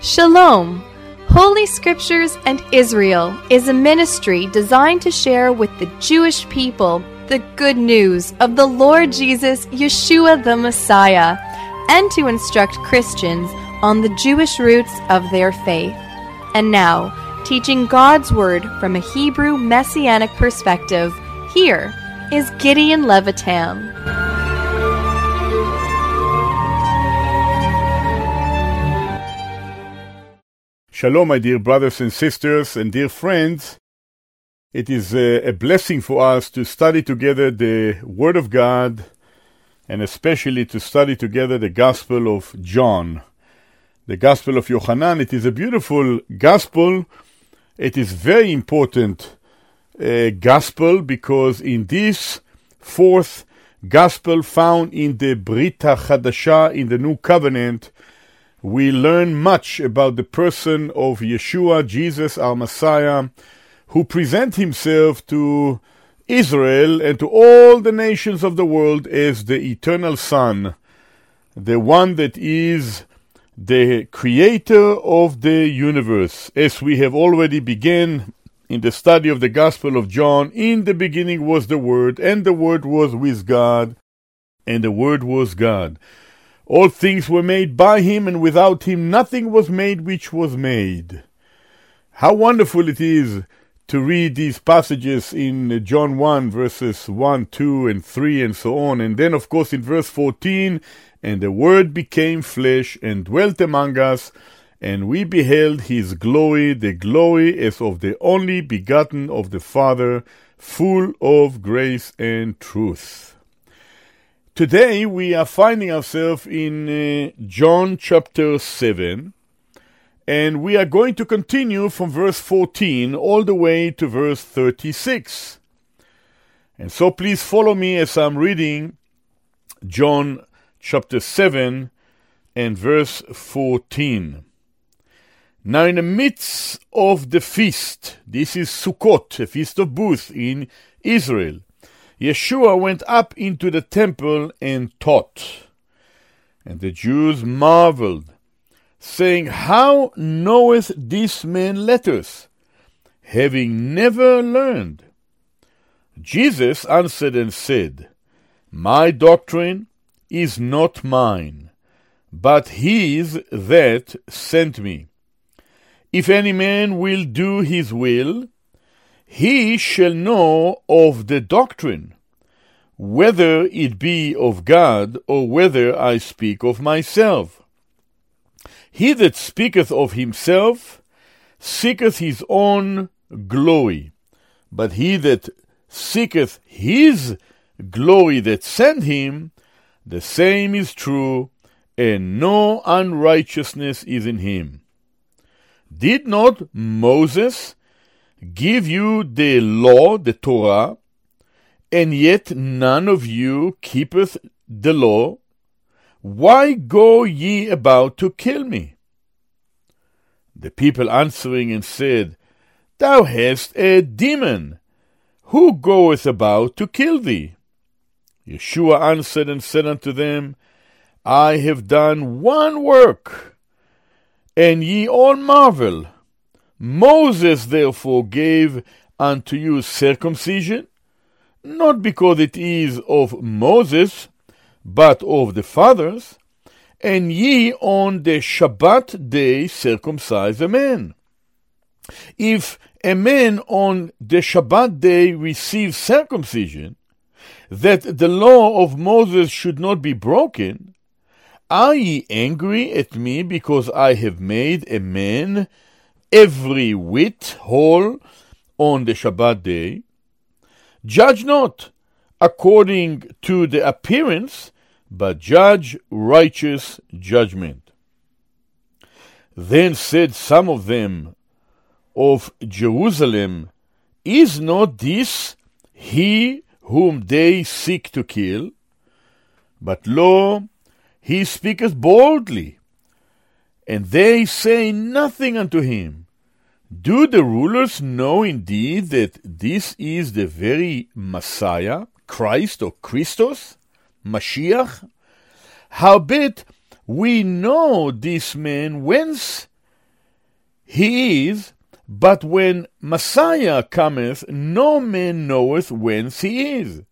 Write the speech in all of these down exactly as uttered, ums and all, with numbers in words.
Shalom! Holy Scriptures and Israel is a ministry designed to share with the Jewish people the good news of the Lord Jesus, Yeshua the Messiah, and to instruct Christians on the Jewish roots of their faith. And now, teaching God's Word from a Hebrew Messianic perspective, here is Gideon Levitam. Shalom, my dear brothers and sisters and dear friends. It is a, a blessing for us to study together the Word of God, and especially to study together the Gospel of John. The Gospel of Yochanan, it is a beautiful Gospel. It is very important uh, Gospel, because in this fourth Gospel found in the Brit HaChadashah, in the New Covenant, we learn much about the person of Yeshua, Jesus, our Messiah, who presents himself to Israel and to all the nations of the world as the eternal Son, the one that is the creator of the universe. As we have already begun in the study of the Gospel of John, in the beginning was the Word, and the Word was with God, and the Word was God. All things were made by him, and without him nothing was made which was made. How wonderful it is to read these passages in John one, verses one, two, and three, and so on. And then, of course, in verse fourteen, and the Word became flesh and dwelt among us, and we beheld his glory, the glory as of the only begotten of the Father, full of grace and truth. Today we are finding ourselves in uh, John chapter seven, and we are going to continue from verse fourteen all the way to verse thirty-six. And so please follow me as I'm reading John chapter seven and verse fourteen. Now in the midst of the feast, this is Sukkot, a feast of booths in Israel, Yeshua went up into the temple and taught. And the Jews marveled, saying, How knoweth this man letters, having never learned? Jesus answered and said, My doctrine is not mine, but his that sent me. If any man will do his will, he shall know of the doctrine, whether it be of God, or whether I speak of myself. He that speaketh of himself seeketh his own glory, but he that seeketh his glory that sent him, the same is true, and no unrighteousness is in him. Did not Moses give you the law, the Torah, and yet none of you keepeth the law? Why go ye about to kill me? The people answering and said, Thou hast a demon. Who goeth about to kill thee? Yeshua answered and said unto them, I have done one work, and ye all marvel. Moses therefore gave unto you circumcision, not because it is of Moses, but of the fathers, and ye on the Shabbat day circumcise a man. If a man on the Shabbat day receives circumcision, that the law of Moses should not be broken, are ye angry at me because I have made a man every whit whole on the Shabbat day? Judge not according to the appearance, but judge righteous judgment. Then said some of them of Jerusalem, Is not this he whom they seek to kill? But lo, he speaketh boldly, and they say nothing unto him. Do the rulers know indeed that this is the very Messiah, Christ or Christos, Mashiach? Howbeit we know this man whence he is, but when Messiah cometh, no man knoweth whence he is.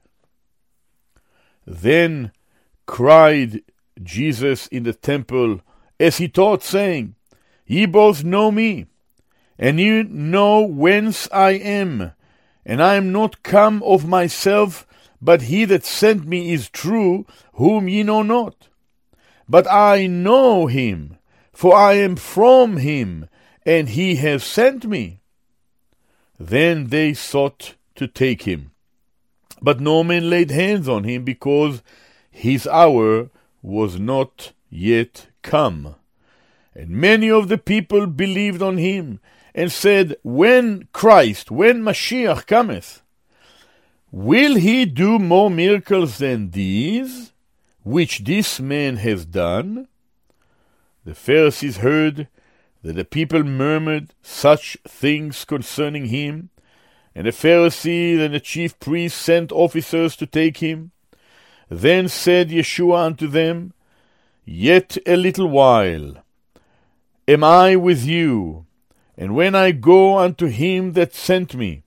Then cried Jesus in the temple, as he taught, saying, Ye both know me, and ye know whence I am, and I am not come of myself, but he that sent me is true, whom ye know not. But I know him, for I am from him, and he has sent me. Then they sought to take him, but no man laid hands on him, because his hour was not yet come. And many of the people believed on him, and said, When Christ, when Mashiach cometh, will he do more miracles than these, which this man has done? The Pharisees heard that the people murmured such things concerning him, and the Pharisees and the chief priests sent officers to take him. Then said Yeshua unto them, Yet a little while am I with you, and when I go unto him that sent me,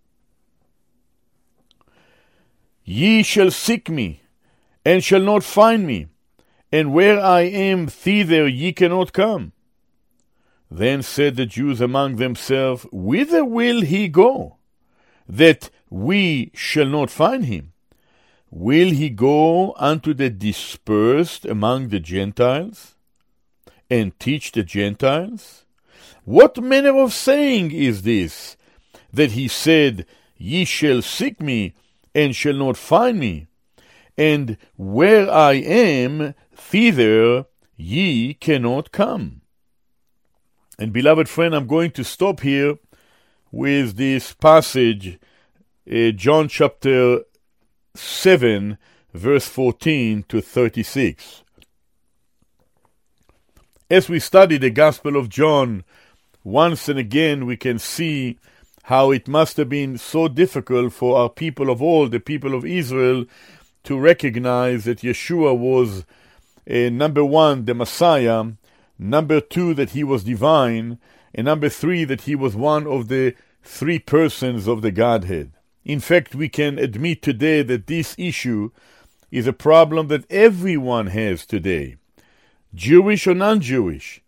ye shall seek me, and shall not find me, and where I am, thither ye cannot come. Then said the Jews among themselves, Whither will he go, that we shall not find him? Will he go unto the dispersed among the Gentiles, and teach the Gentiles? What manner of saying is this, that he said, Ye shall seek me, and shall not find me, and where I am, thither ye cannot come? And beloved friend, I'm going to stop here with this passage, uh, John chapter seven, verse fourteen to thirty-six. As we study the Gospel of John, once and again we can see how it must have been so difficult for our people of old, the people of Israel, to recognize that Yeshua was, uh, number one, the Messiah, number two, that he was divine, and number three, that he was one of the three persons of the Godhead. In fact, we can admit today that this issue is a problem that everyone has today, Jewish or non-Jewish.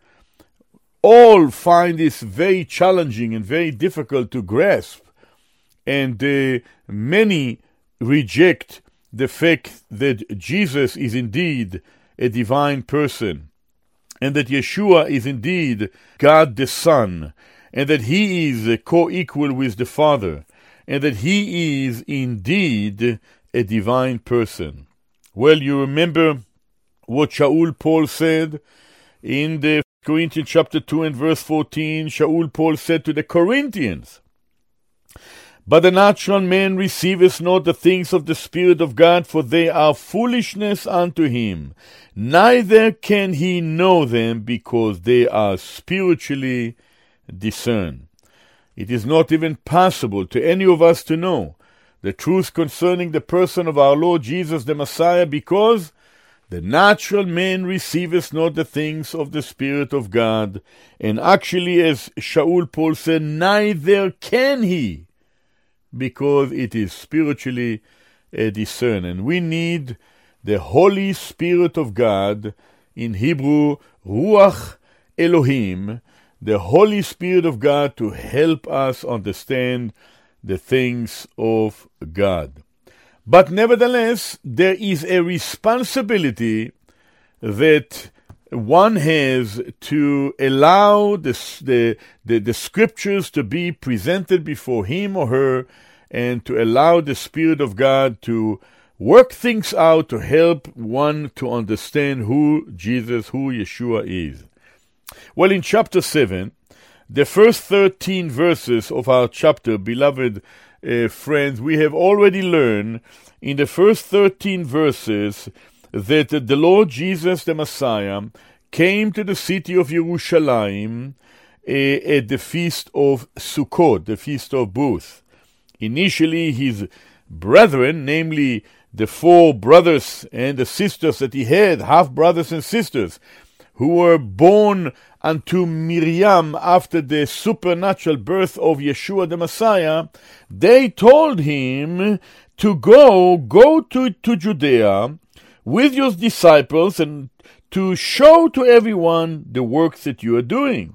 All find this very challenging and very difficult to grasp, and uh, many reject the fact that Jesus is indeed a divine person, and that Yeshua is indeed God the Son, and that he is a co-equal with the Father, and that he is indeed a divine person. Well, you remember what Shaul Paul said in the Corinthians chapter two and verse fourteen. Shaul Paul said to the Corinthians, But the natural man receiveth not the things of the Spirit of God, for they are foolishness unto him. Neither can he know them, because they are spiritually discerned. It is not even possible to any of us to know the truth concerning the person of our Lord Jesus the Messiah, because the natural man receiveth not the things of the Spirit of God. And actually, as Shaul Paul said, neither can he, because it is spiritually uh, discerned. And we need the Holy Spirit of God, in Hebrew, Ruach Elohim, the Holy Spirit of God, to help us understand the things of God. But nevertheless, there is a responsibility that one has to allow the, the, the, the scriptures to be presented before him or her, and to allow the Spirit of God to work things out to help one to understand who Jesus, who Yeshua is. Well, in chapter seven, the first thirteen verses of our chapter, beloved uh, friends, we have already learned in the first thirteen verses that the Lord Jesus the Messiah came to the city of Jerusalem uh, at the feast of Sukkot, the feast of booths. Initially, his brethren, namely the four brothers and the sisters that he had, half brothers and sisters, who were born unto Miriam after the supernatural birth of Yeshua the Messiah, they told him to go, go to, to Judea with your disciples and to show to everyone the works that you are doing.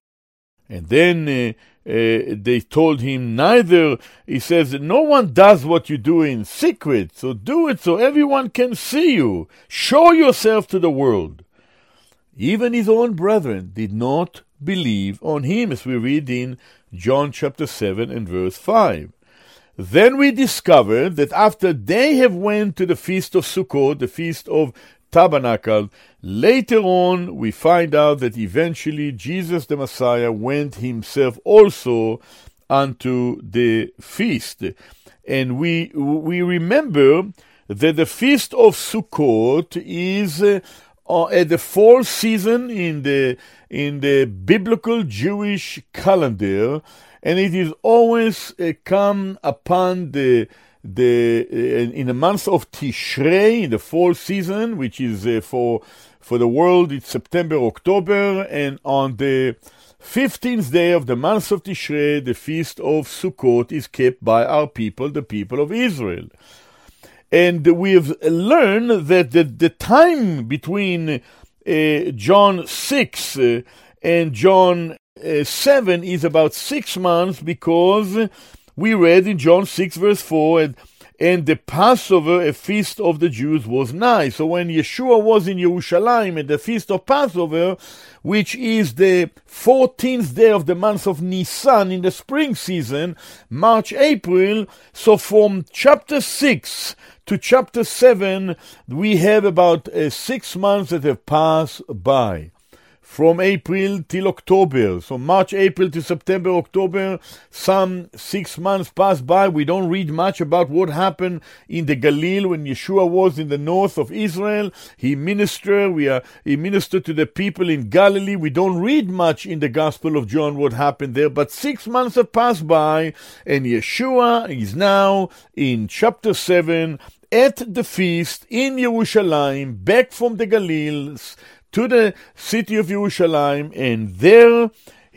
And then uh, uh, they told him, neither, he says, no one does what you do in secret, so do it so everyone can see you. Show yourself to the world. Even his own brethren did not believe on him, as we read in John chapter seven and verse five. Then we discovered that after they have went to the feast of Sukkot, the feast of Tabernacle, later on we find out that eventually Jesus the Messiah went himself also unto the feast. And we we remember that the feast of Sukkot is uh, Uh, at the fall season in the in the biblical Jewish calendar, and it is always uh, come upon the the uh, in the month of Tishrei, in the fall season, which is uh, for for the world it's September, October, and on the fifteenth day of the month of Tishrei, the feast of Sukkot is kept by our people, the people of Israel. And we've learned that the, the time between uh, John six uh, and John uh, seven is about six months, because we read in John six verse four, and, and the Passover, a feast of the Jews, was nigh. So when Yeshua was in Jerusalem at the feast of Passover, which is the fourteenth day of the month of Nisan in the spring season, March, April, so from chapter six to chapter seven, we have about uh, six months that have passed by. From April till October, so March, April to September, October, some six months pass by. We don't read much about what happened in the Galilee when Yeshua was in the north of Israel. He ministered, we are, he ministered to the people in Galilee. We don't read much in the Gospel of John what happened there, but six months have passed by, and Yeshua is now in chapter seven at the feast in Jerusalem, back from the Galilee to the city of Jerusalem, and there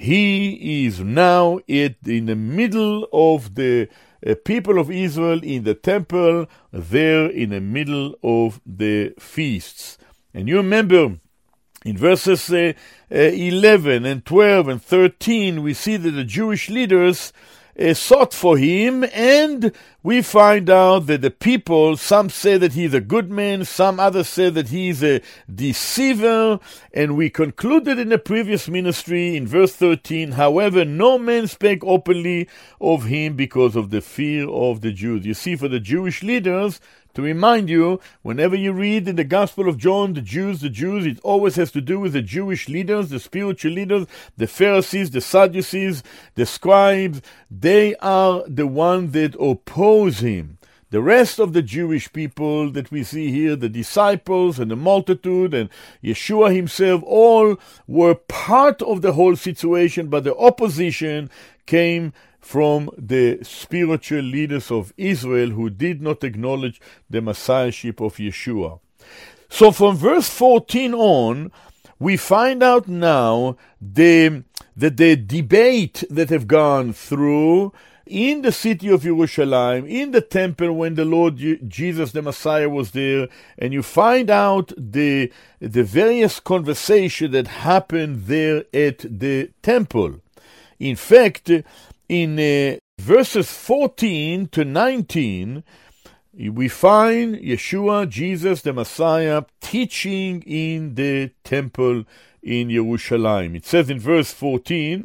he is now at, in the middle of the uh, people of Israel in the temple, there in the middle of the feasts. And you remember in verses uh, uh, eleven and twelve and thirteen, we see that the Jewish leaders Uh, sought for him, and we find out that the people, some say that he's a good man, some others say that he's a deceiver, and we concluded in the previous ministry in verse thirteen, however, no man spake openly of him because of the fear of the Jews. You see, for the Jewish leaders, to remind you, whenever you read in the Gospel of John, the Jews, the Jews, it always has to do with the Jewish leaders, the spiritual leaders, the Pharisees, the Sadducees, the scribes. They are the ones that oppose him. The rest of the Jewish people that we see here, the disciples and the multitude and Yeshua himself, all were part of the whole situation, but the opposition came from the spiritual leaders of Israel who did not acknowledge the messiahship of Yeshua. So from verse fourteen on, we find out now the, that the debate that have gone through in the city of Jerusalem, in the temple when the Lord Jesus the Messiah was there, and you find out the, the various conversation that happened there at the temple. In fact, in uh, verses fourteen to nineteen, we find Yeshua, Jesus, the Messiah, teaching in the temple in Jerusalem. It says in verse fourteen,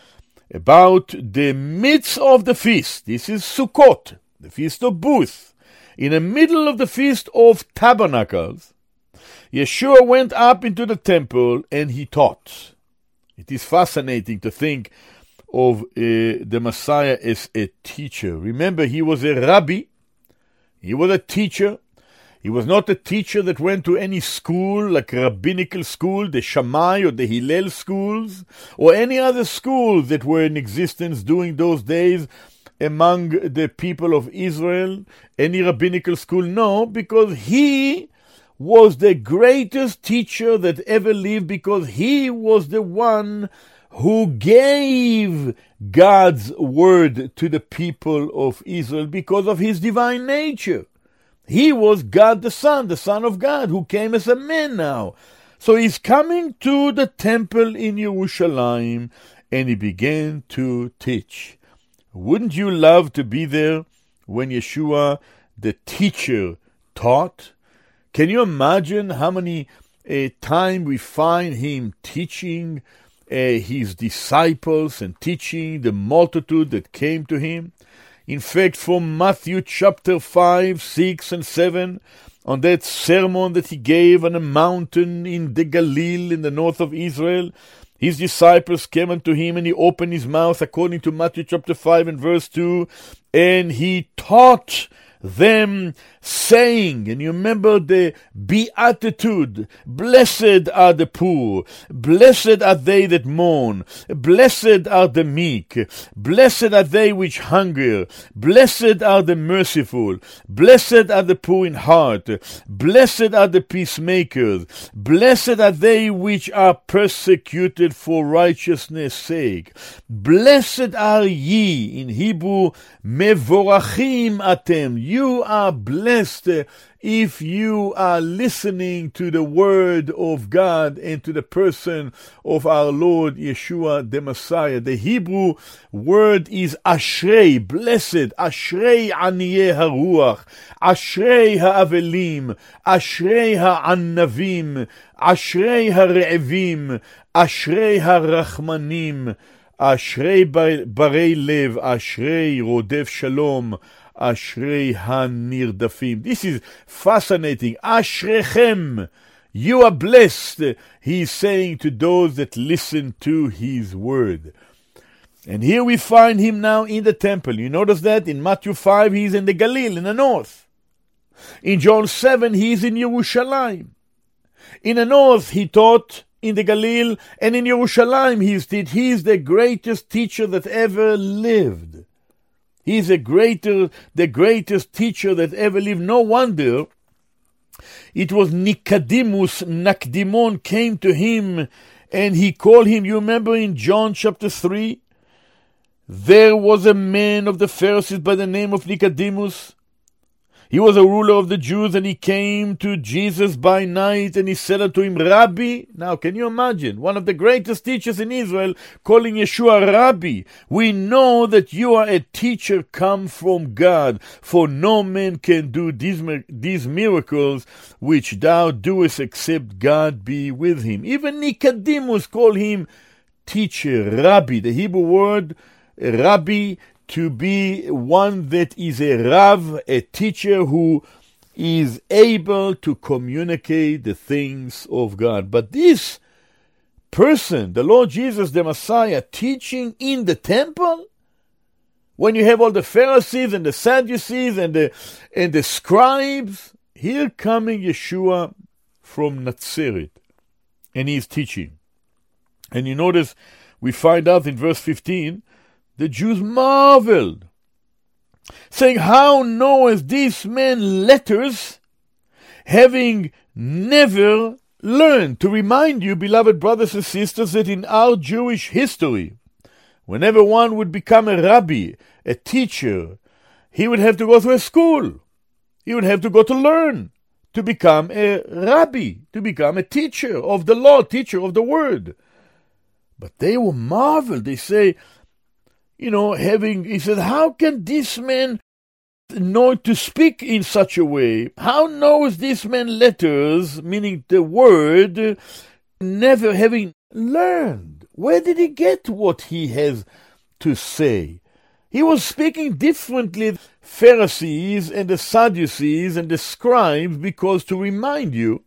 about the midst of the feast. This is Sukkot, the feast of booths. In the middle of the feast of tabernacles, Yeshua went up into the temple and he taught. It is fascinating to think of uh, the Messiah as a teacher. Remember, he was a rabbi. He was a teacher. He was not a teacher that went to any school, like rabbinical school, the Shammai or the Hillel schools, or any other schools that were in existence during those days among the people of Israel. Any rabbinical school? No, because he was the greatest teacher that ever lived, because he was the one who gave God's word to the people of Israel because of his divine nature. He was God the Son, the Son of God, who came as a man now. So he's coming to the temple in Jerusalem, and he began to teach. Wouldn't you love to be there when Yeshua, the teacher, taught? Can you imagine how many uh, times we find him teaching uh, his disciples and teaching the multitude that came to him? In fact, from Matthew chapter five, six, and seven, on that sermon that he gave on a mountain in the Galilee in the north of Israel, his disciples came unto him, and he opened his mouth, according to Matthew chapter five and verse two, and he taught them, saying, and you remember the beatitude, blessed are the poor, blessed are they that mourn, blessed are the meek, blessed are they which hunger, blessed are the merciful, blessed are the poor in heart, blessed are the peacemakers, blessed are they which are persecuted for righteousness' sake, blessed are ye, in Hebrew, mevorachim atem, you are blessed if you are listening to the word of God and to the person of our Lord Yeshua the Messiah. The Hebrew word is ashrei, blessed, ashrei aniyeh haruach, ashrei ha'avelim, ashrei ha'annavim, ashrei ha're'evim, ashrei ha'rachmanim, ashrei barei lev, ashrei rodef shalom, Ashrei ha-nirdafim. This is fascinating. Ashrechem. You are blessed, he is saying to those that listen to his word. And here we find him now in the temple. You notice that in Matthew five, he is in the Galilee, in the north. In John seven, he is in Jerusalem. In the north, he taught in the Galilee, and in Jerusalem, he is, he is the greatest teacher that ever lived. He is a greater, the greatest teacher that ever lived. No wonder it was Nicodemus, Nakdimon came to him and he called him. You remember in John chapter three? There was a man of the Pharisees by the name of Nicodemus. He was a ruler of the Jews, and he came to Jesus by night, and he said unto him, Rabbi. Now, can you imagine? One of the greatest teachers in Israel calling Yeshua Rabbi. We know that you are a teacher come from God, for no man can do these, these miracles which thou doest except God be with him. Even Nicodemus called him teacher, Rabbi. The Hebrew word Rabbi, to be one that is a Rav, a teacher who is able to communicate the things of God. But this person, the Lord Jesus, the Messiah, teaching in the temple, when you have all the Pharisees and the Sadducees and the, and the scribes, here coming Yeshua from Nazareth, and he is teaching. And you notice, we find out in verse fifteen, the Jews marveled, saying, How knoweth this man letters, having never learned? To remind you, beloved brothers and sisters, that in our Jewish history, whenever one would become a rabbi, a teacher, he would have to go through a school. He would have to go to learn, to become a rabbi, to become a teacher of the law, teacher of the word. But they were marveled. They say, You know, having, he said, how can this man know to speak in such a way? How knows this man letters, meaning the word, never having learned? Where did he get what he has to say? He was speaking differently, Pharisees and the Sadducees and the scribes, because to remind you,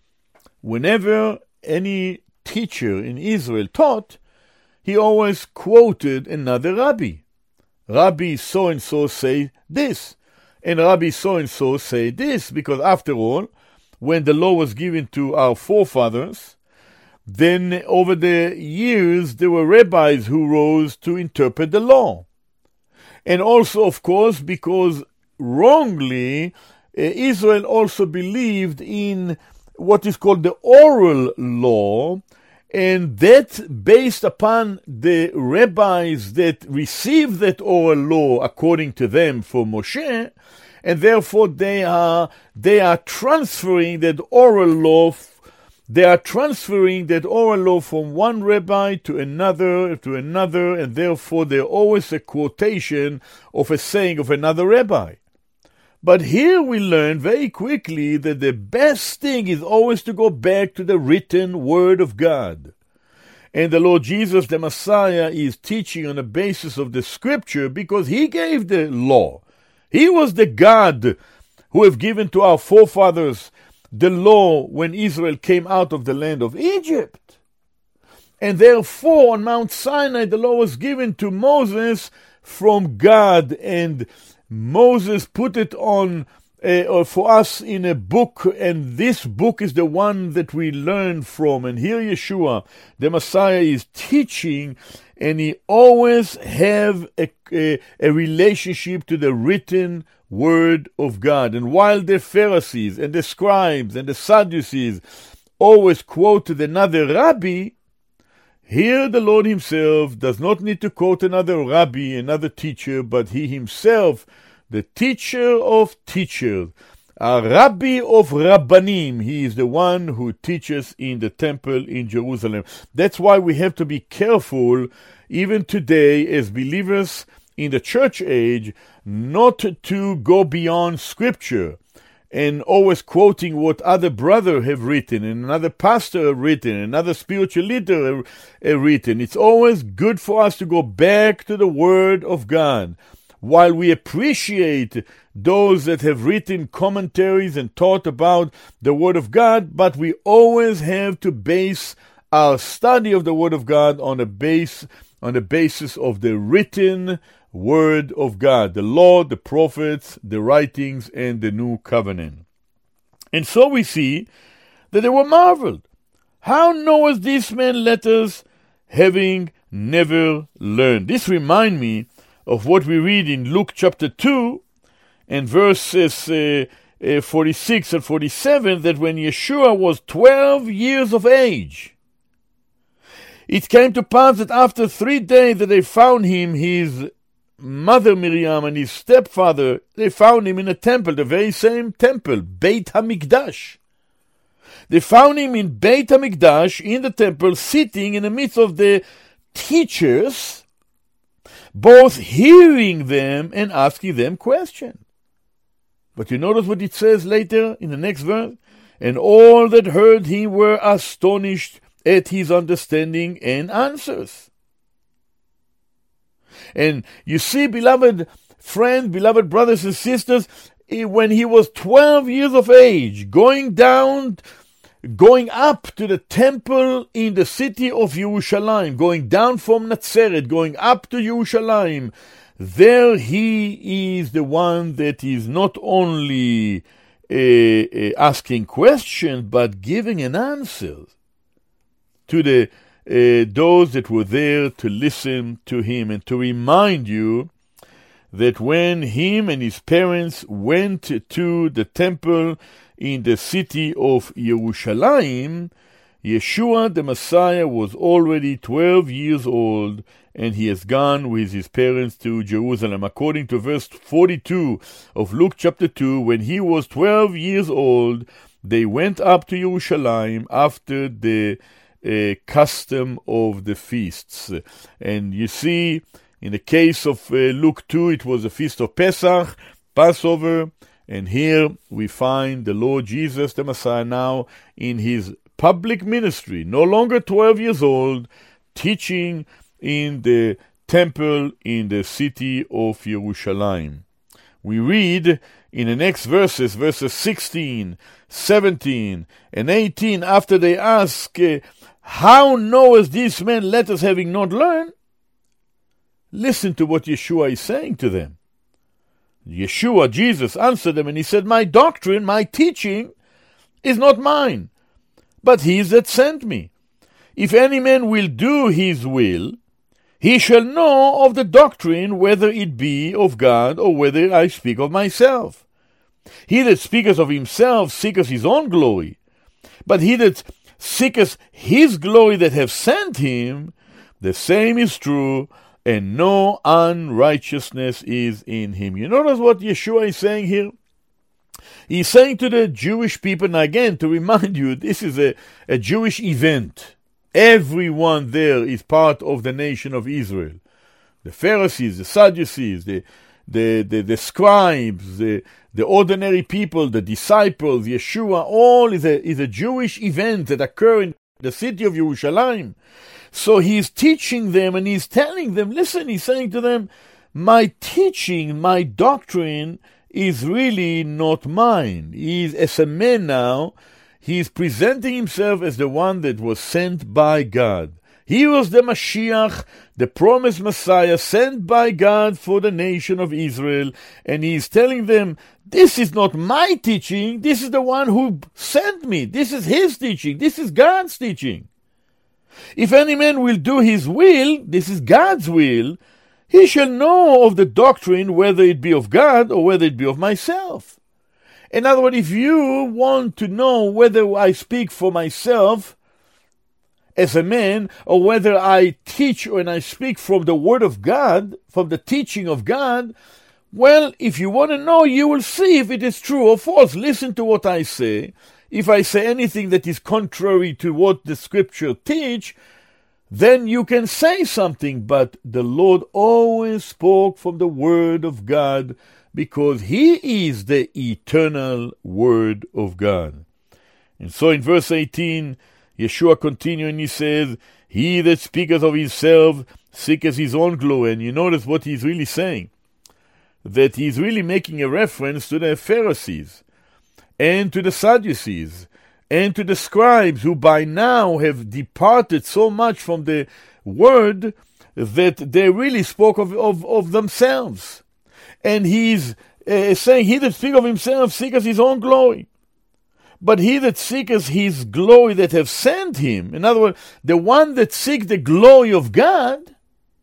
whenever any teacher in Israel taught, he always quoted another rabbi. Rabbi so-and-so say this, and Rabbi so-and-so say this, because after all, when the law was given to our forefathers, then over the years there were rabbis who rose to interpret the law. And also, of course, because wrongly Israel also believed in what is called the oral law, and that based upon the rabbis that received that oral law according to them from Moshe, and therefore they are they are transferring that oral law they are transferring that oral law from one rabbi to another to another, and therefore they're always a quotation of a saying of another rabbi. But here we learn very quickly that the best thing is always to go back to the written word of God. And the Lord Jesus, the Messiah, is teaching on the basis of the scripture because he gave the law. He was the God who have given to our forefathers the law when Israel came out of the land of Egypt. And therefore on Mount Sinai the law was given to Moses from God, and Moses put it on uh, for us in a book, and this book is the one that we learn from. And here Yeshua, the Messiah, is teaching, and he always have a, a, a relationship to the written word of God. And while the Pharisees and the scribes and the Sadducees always quoted another rabbi, here the Lord himself does not need to quote another rabbi, another teacher, but he himself, the teacher of teachers, a rabbi of rabbanim, he is the one who teaches in the temple in Jerusalem. That's why we have to be careful, even today as believers in the church age, not to go beyond scripture and always quoting what other brother have written, and another pastor have written, another spiritual leader have, have written. It's always good for us to go back to the word of God. While we appreciate those that have written commentaries and taught about the word of God, but we always have to base our study of the word of God on a base on the basis of the written word of God, the law, the prophets, the writings, and the new covenant. And so we see that they were marveled. How knoweth this man letters, having never learned? This reminds me of what we read in Luke chapter two and verses uh, uh, forty-six and forty-seven, that when Yeshua was twelve years of age, it came to pass that after three days that they found him, his mother Miriam and his stepfather, they found him in a temple, the very same temple, Beit HaMikdash. They found him in Beit HaMikdash, in the temple, sitting in the midst of the teachers, both hearing them and asking them questions. But you notice what it says later in the next verse? And all that heard him were astonished at his understanding and answers. And you see, beloved friends, beloved brothers and sisters, when he was twelve years of age, going down, going up to the temple in the city of Jerusalem, going down from Nazareth, going up to Jerusalem, there he is the one that is not only uh, uh, asking questions, but giving an answer to the uh, those that were there to listen to him, and to remind you that when him and his parents went to the temple in the city of Jerusalem, Yeshua the Messiah was already twelve years old, and he has gone with his parents to Jerusalem. According to verse forty-two of Luke chapter two, when he was twelve years old, they went up to Jerusalem after the uh, custom of the feasts. And you see, in the case of uh, Luke two, it was the feast of Pesach, Passover, and here we find the Lord Jesus the Messiah now in his public ministry, no longer twelve years old, teaching in the temple in the city of Jerusalem. We read in the next verses, verses sixteen, seventeen, and eighteen, after they ask, uh, how knoweth this man letters having not learned? Listen to what Yeshua is saying to them. Yeshua, Jesus, answered them, and he said, my doctrine, my teaching, is not mine, but his that sent me. If any man will do his will, he shall know of the doctrine, whether it be of God or whether I speak of myself. He that speaketh of himself seeketh his own glory, but he that seeketh his glory that have sent him, the same is true, and no unrighteousness is in him. You notice what Yeshua is saying here? He's saying to the Jewish people, and again, to remind you, this is a, a Jewish event. Everyone there is part of the nation of Israel. The Pharisees, the Sadducees, the, the, the, the scribes, the, the ordinary people, the disciples, Yeshua, all is a, is a Jewish event that occurs in the city of Jerusalem. So he's teaching them and he's telling them, listen, he's saying to them, my teaching, my doctrine is really not mine. He's, as a man now, he's presenting himself as the one that was sent by God. He was the Mashiach, the promised Messiah, sent by God for the nation of Israel. And he's telling them, this is not my teaching, this is the one who sent me. This is his teaching, this is God's teaching. If any man will do his will, this is God's will, he shall know of the doctrine, whether it be of God or whether it be of myself. In other words, if you want to know whether I speak for myself as a man, or whether I teach and I speak from the Word of God, from the teaching of God, well, if you want to know, you will see if it is true or false. Listen to what I say. If I say anything that is contrary to what the Scripture teach, then you can say something. But the Lord always spoke from the Word of God, because He is the eternal Word of God. And so in verse eighteen, Yeshua continues and he says, he that speaketh of himself seeketh his own glory. And you notice what he's really saying, that he's really making a reference to the Pharisees and to the Sadducees and to the scribes, who by now have departed so much from the word that they really spoke of, of, of themselves. And he's uh, saying, he that speaketh of himself seeketh his own glory. But he that seeketh his glory that have sent him, in other words, the one that seeks the glory of God,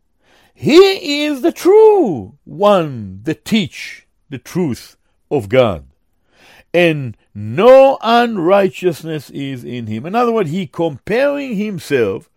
he is the true one that teach the truth of God. And no unrighteousness is in him. In other words, he comparing himself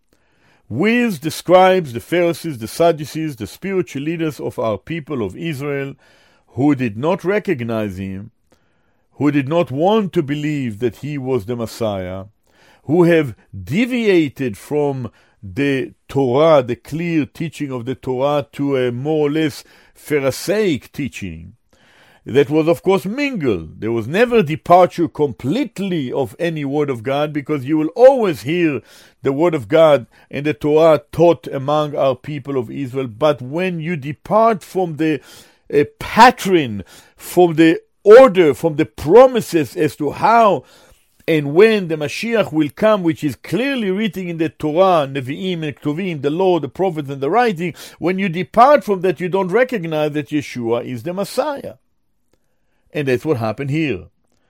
with the scribes, the Pharisees, the Sadducees, the spiritual leaders of our people of Israel, who did not recognize him, who did not want to believe that he was the Messiah, who have deviated from the Torah, the clear teaching of the Torah, to a more or less Pharisaic teaching that was, of course, mingled. There was never departure completely of any word of God, because you will always hear the word of God and the Torah taught among our people of Israel. But when you depart from the uh, pattern, from the order, from the promises as to how and when the Mashiach will come, which is clearly written in the Torah, Nevi'im and Ketuvim, the law, the prophets and the writing, when you depart from that, you don't recognize that Yeshua is the Messiah. And that's what happened here.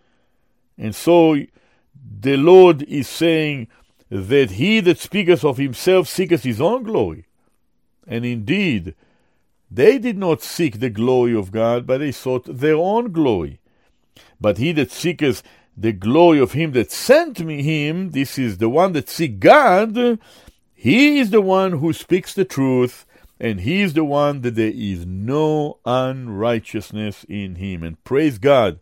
And so the Lord is saying that he that speaketh of himself seeketh his own glory. And indeed, they did not seek the glory of God, but they sought their own glory. But he that seeketh the glory of him that sent me him, this is the one that seek God, he is the one who speaks the truth, and he is the one that there is no unrighteousness in him. And praise God,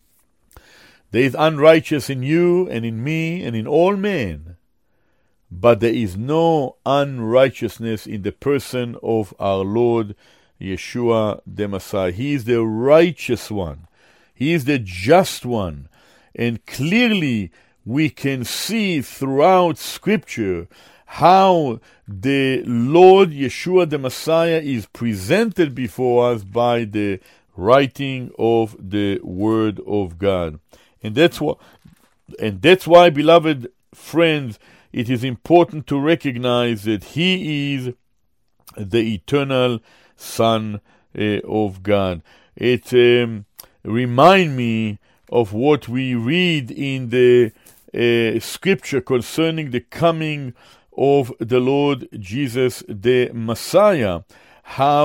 there is unrighteous in you and in me and in all men, but there is no unrighteousness in the person of our Lord Yeshua the Messiah. He is the righteous one. He is the just one. And clearly we can see throughout Scripture how the Lord Yeshua the Messiah is presented before us by the writing of the Word of God. And that's what, and that's why, beloved friends, it is important to recognize that He is the eternal Son uh, of God. It um, reminds me of what we read in the uh, Scripture concerning the coming of the Lord Jesus the Messiah, how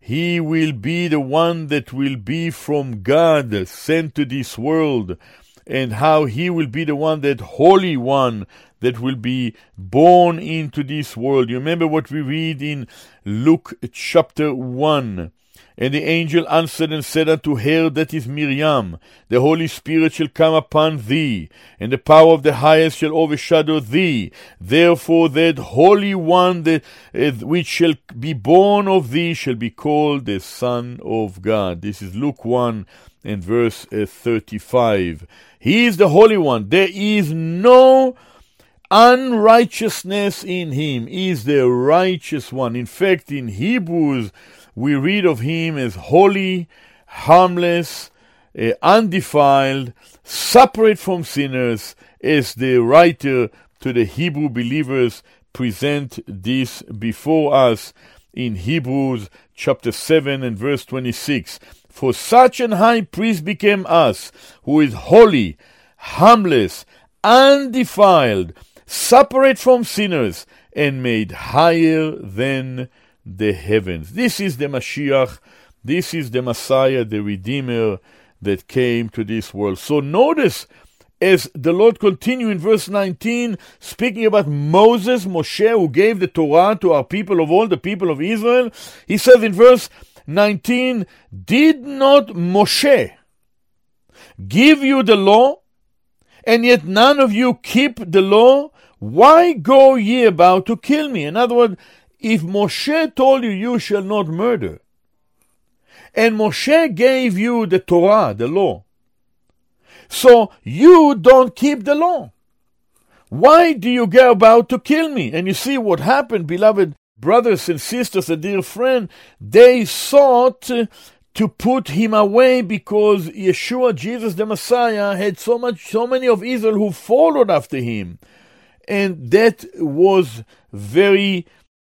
he will be the one that will be from God, sent to this world, and how he will be the one, that Holy One, that will be born into this world. You remember what we read in Luke chapter one. And the angel answered and said unto her, that is Miriam, the Holy Spirit shall come upon thee, and the power of the highest shall overshadow thee. Therefore that Holy One that uh, which shall be born of thee shall be called the Son of God. This is Luke one and verse uh, thirty-five. He is the Holy One. There is no unrighteousness in him. He is the righteous one. In fact, in Hebrews, we read of him as holy, harmless, uh, undefiled, separate from sinners, as the writer to the Hebrew believers present this before us in Hebrews chapter seven and verse twenty-six. For such an high priest became us, who is holy, harmless, undefiled, separate from sinners, and made higher than the heavens. This is the Mashiach. This is the Messiah, the Redeemer that came to this world. So notice, as the Lord continues in verse nineteen, speaking about Moses, Moshe, who gave the Torah to our people, of all the people of Israel, he says in verse nineteen, did not Moshe give you the law, and yet none of you keep the law? Why go ye about to kill me? In other words, if Moshe told you, you shall not murder, and Moshe gave you the Torah, the law, so you don't keep the law, why do you go about to kill me? And you see what happened, beloved brothers and sisters, a dear friend, they sought to put him away because Yeshua, Jesus the Messiah, had so much, so many of Israel who followed after him. And that was very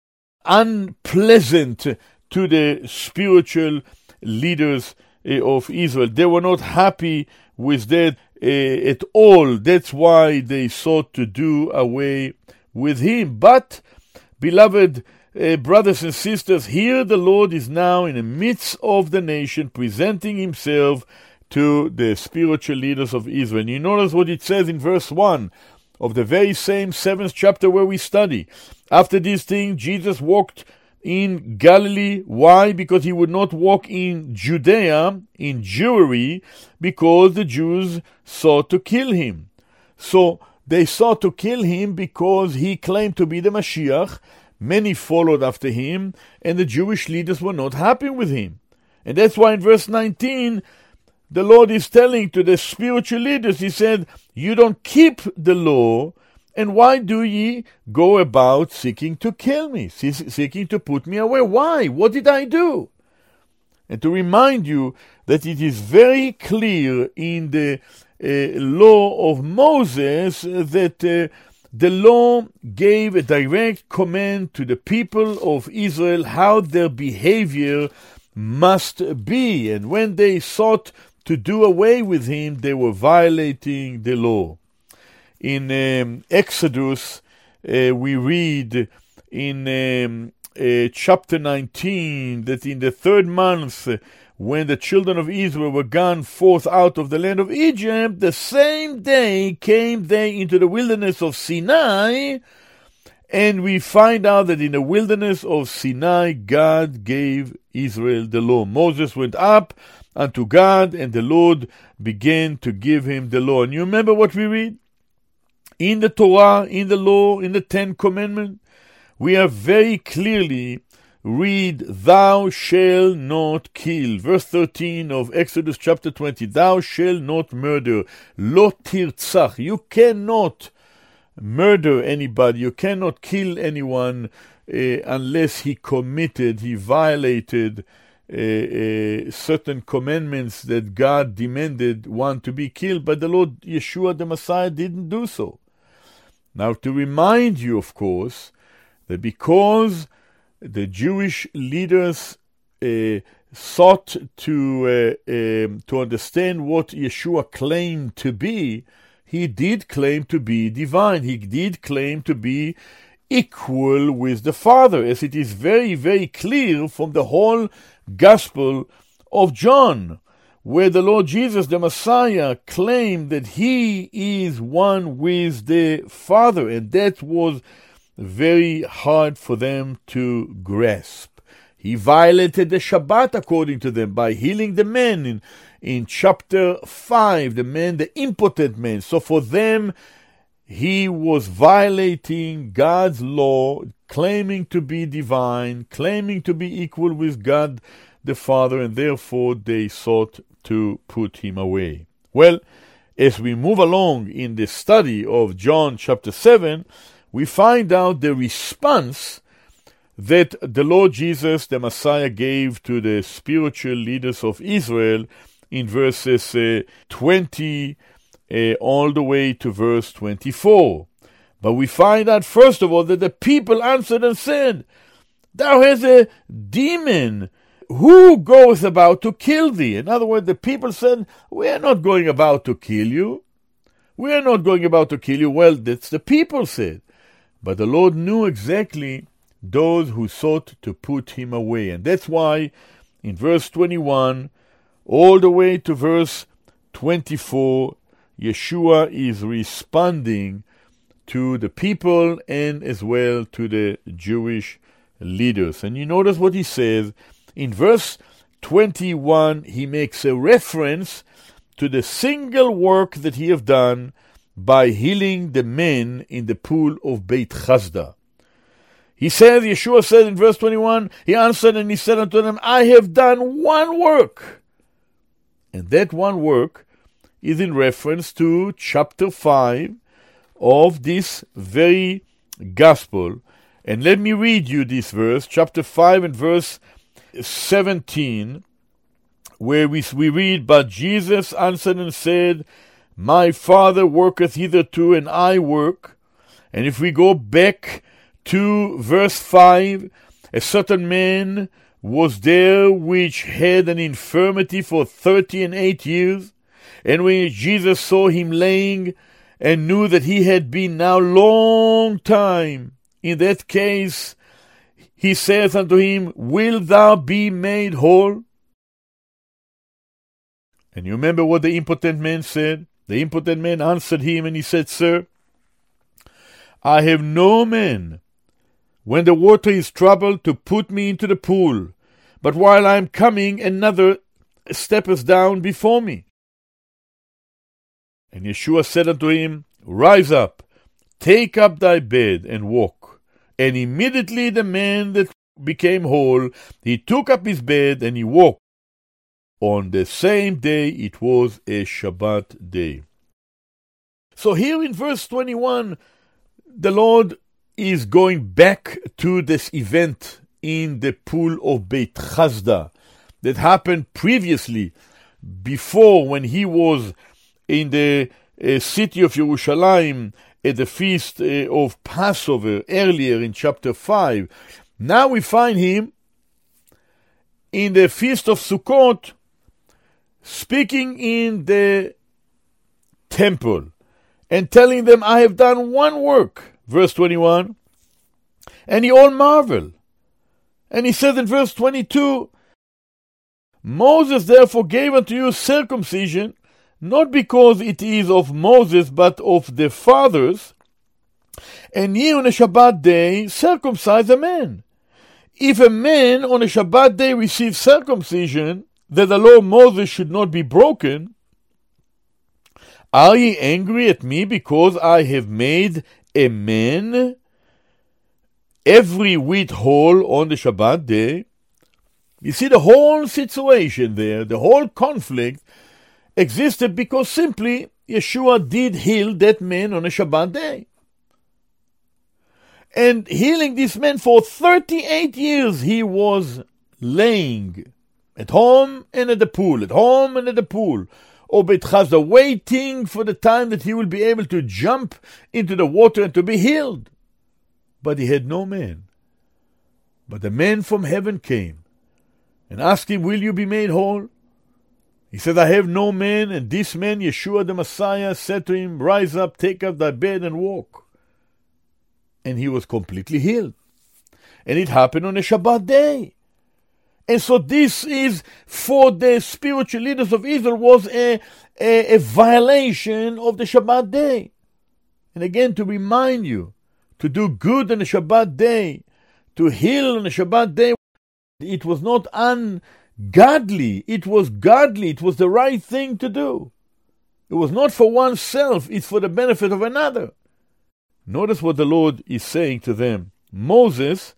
unpleasant to the spiritual leaders uh, of Israel. They were not happy with that uh, at all. That's why they sought to do away with him. But, beloved uh, brothers and sisters, here the Lord is now in the midst of the nation, presenting himself to the spiritual leaders of Israel. And you notice what it says in verse one of the very same seventh chapter where we study. After this thing, Jesus walked in Galilee. Why? Because he would not walk in Judea, in Jewry, because the Jews sought to kill him. So they sought to kill him because he claimed to be the Mashiach. Many followed after him, and the Jewish leaders were not happy with him. And that's why in verse nineteen, the Lord is telling to the spiritual leaders, he said, you don't keep the law, and why do ye go about seeking to kill me, seeking to put me away? Why? What did I do? And to remind you that it is very clear in the uh, law of Moses that uh, the law gave a direct command to the people of Israel how their behavior must be. And when they sought to do away with him, they were violating the law. In um, Exodus, uh, we read in um, uh, chapter nineteen that in the third month, uh, when the children of Israel were gone forth out of the land of Egypt, the same day came they into the wilderness of Sinai, and we find out that in the wilderness of Sinai, God gave Israel the law. Moses went up unto God, and the Lord began to give him the law. And you remember what we read? In the Torah, in the law, in the Ten Commandments, we have very clearly read, thou shalt not kill. Verse thirteen of Exodus chapter twenty, thou shalt not murder. Lo tirtzach. You cannot murder anybody. You cannot kill anyone uh, unless he committed, he violated uh, uh, certain commandments that God demanded one to be killed. But the Lord Yeshua the Messiah didn't do so. Now, to remind you, of course, that because the Jewish leaders uh, sought to uh, um, to understand what Yeshua claimed to be, he did claim to be divine. He did claim to be equal with the Father, as it is very, very clear from the whole Gospel of John, where the Lord Jesus, the Messiah, claimed that he is one with the Father, and that was very hard for them to grasp. He violated the Shabbat, according to them, by healing the man in, in chapter five, the man, the impotent man. So for them, he was violating God's law, claiming to be divine, claiming to be equal with God the Father, and therefore they sought to put him away. Well, as we move along in the study of John chapter seven, we find out the response that the Lord Jesus, the Messiah, gave to the spiritual leaders of Israel in verses uh, twenty uh, all the way to verse twenty-four. But we find out, first of all, that the people answered and said, "Thou hast a demon. Who goeth about to kill thee?" In other words, the people said, "We are not going about to kill you. We are not going about to kill you." Well, that's the people said. But the Lord knew exactly those who sought to put him away. And that's why in verse twenty-one, all the way to verse twenty-four, Yeshua is responding to the people and as well to the Jewish leaders. And you notice what he says. In verse twenty-one, he makes a reference to the single work that he have done by healing the men in the pool of Beit Chazda. He says, Yeshua said in verse twenty-one, he answered and he said unto them, "I have done one work." And that one work is in reference to chapter five of this very gospel. And let me read you this verse, chapter five and verse seventeen, where we, we read, "But Jesus answered and said, My Father worketh hitherto, and I work." And if we go back to verse five, a certain man was there which had an infirmity for thirty and eight years. And when Jesus saw him laying, and knew that he had been now long time in that case, he saith unto him, "Wilt thou be made whole?" And you remember what the impotent man said? The impotent man answered him, and he said, "Sir, I have no man, when the water is troubled, to put me into the pool. But while I am coming, another steppeth down before me." And Yeshua said unto him, "Rise up, take up thy bed, and walk." And immediately the man that became whole, he took up his bed, and he walked. On the same day, it was a Shabbat day. So here in verse twenty-one, the Lord is going back to this event in the pool of Beit Chazda that happened previously, before, when he was in the uh, city of Jerusalem at the feast uh, of Passover, earlier in chapter five. Now we find him in the feast of Sukkot, speaking in the temple and telling them, "I have done one work." Verse twenty-one. And he all marvel. And he says in verse twenty-two, "Moses therefore gave unto you circumcision, not because it is of Moses, but of the fathers. And ye on a Shabbat day circumcise a man. If a man on a Shabbat day receives circumcision, that the law of Moses should not be broken, are ye angry at me because I have made a man every whit whole on the Shabbat day?" You see, the whole situation there, the whole conflict, existed because simply Yeshua did heal that man on a Shabbat day. And healing this man for thirty-eight years, he was laying at home and at the pool, at home and at the pool, or Beit Chazda, waiting for the time that he will be able to jump into the water and to be healed. But he had no man. But the man from heaven came and asked him, "Will you be made whole?" He said, "I have no man." And this man, Yeshua the Messiah, said to him, "Rise up, take up thy bed, and walk." And he was completely healed. And it happened on a Shabbat day. And so this is, for the spiritual leaders of Israel, was a, a, a violation of the Shabbat day. And again, to remind you, to do good on the Shabbat day, to heal on the Shabbat day, it was not ungodly, it was godly, it was the right thing to do. It was not for oneself, it's for the benefit of another. Notice what the Lord is saying to them. Moses,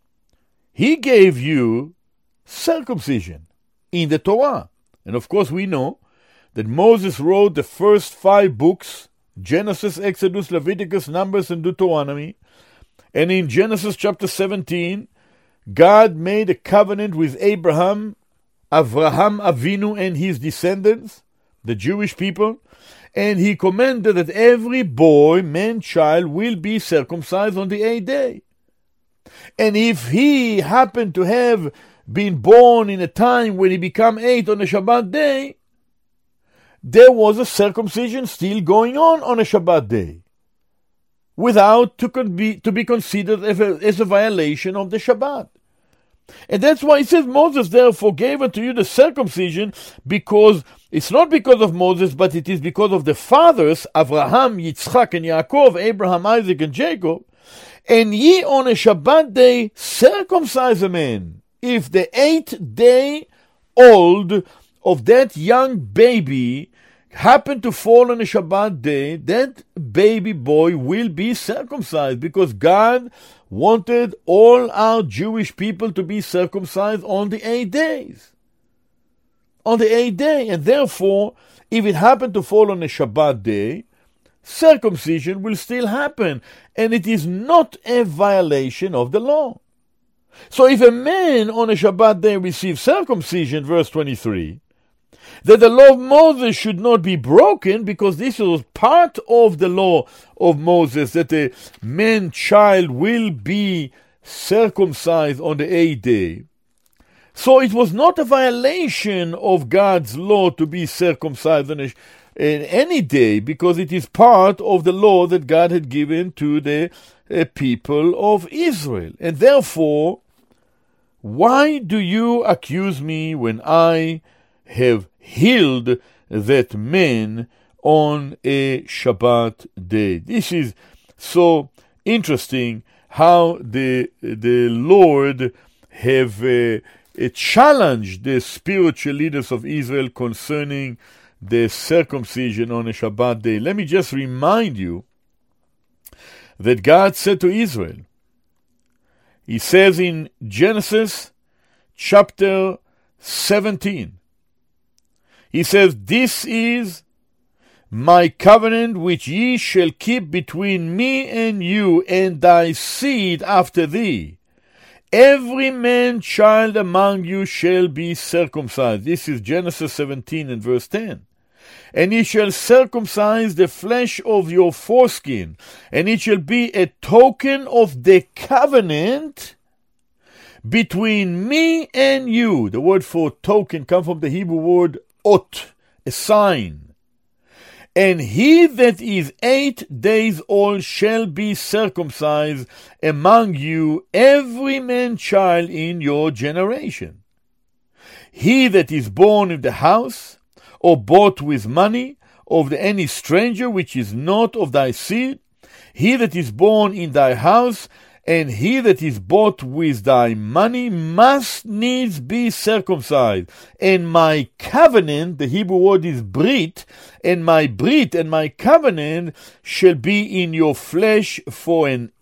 he gave you circumcision in the Torah. And of course we know that Moses wrote the first five books, Genesis, Exodus, Leviticus, Numbers, and Deuteronomy. And in Genesis chapter seventeen, God made a covenant with Abraham, Avraham Avinu, and his descendants, the Jewish people, and he commanded that every boy, man, child, will be circumcised on the eighth day. And if he happened to have been born in a time when he became eight on the Shabbat day, there was a circumcision still going on on a Shabbat day, without to, con- be, to be considered as a, as a violation of the Shabbat. And that's why it says, Moses therefore gave unto you the circumcision, because it's not because of Moses, but it is because of the fathers, Abraham, Yitzchak, and Yaakov, Abraham, Isaac, and Jacob. And ye on a Shabbat day circumcise a man, if the eighth day old of that young baby happen to fall on a Shabbat day, that baby boy will be circumcised, because God wanted all our Jewish people to be circumcised on the eight days. On the eighth day. And therefore, if it happened to fall on a Shabbat day, circumcision will still happen. And it is not a violation of the law. So if a man on a Shabbat day receives circumcision, verse twenty-three, that the law of Moses should not be broken, because this was part of the law of Moses, that a man-child will be circumcised on the eighth day. So it was not a violation of God's law to be circumcised on a, in any day, because it is part of the law that God had given to the uh, people of Israel. And therefore, why do you accuse me when I have healed that man on a Shabbat day? This is so interesting how the the Lord have uh, uh, challenged the spiritual leaders of Israel concerning the circumcision on a Shabbat day. Let me just remind you that God said to Israel, He says in Genesis chapter seventeen, He says, "This is my covenant which ye shall keep between me and you and thy seed after thee. Every man child among you shall be circumcised." This is Genesis seventeen and verse ten. "And ye shall circumcise the flesh of your foreskin, and it shall be a token of the covenant between me and you." The word for token comes from the Hebrew word ot, a sign. "And he that is eight days old shall be circumcised among you, every man child in your generation. He that is born in the house, or bought with money, of the any stranger which is not of thy seed, he that is born in thy house, and he that is bought with thy money, must needs be circumcised. And my covenant," the Hebrew word is brit, "and my brit and my covenant shall be in your flesh for an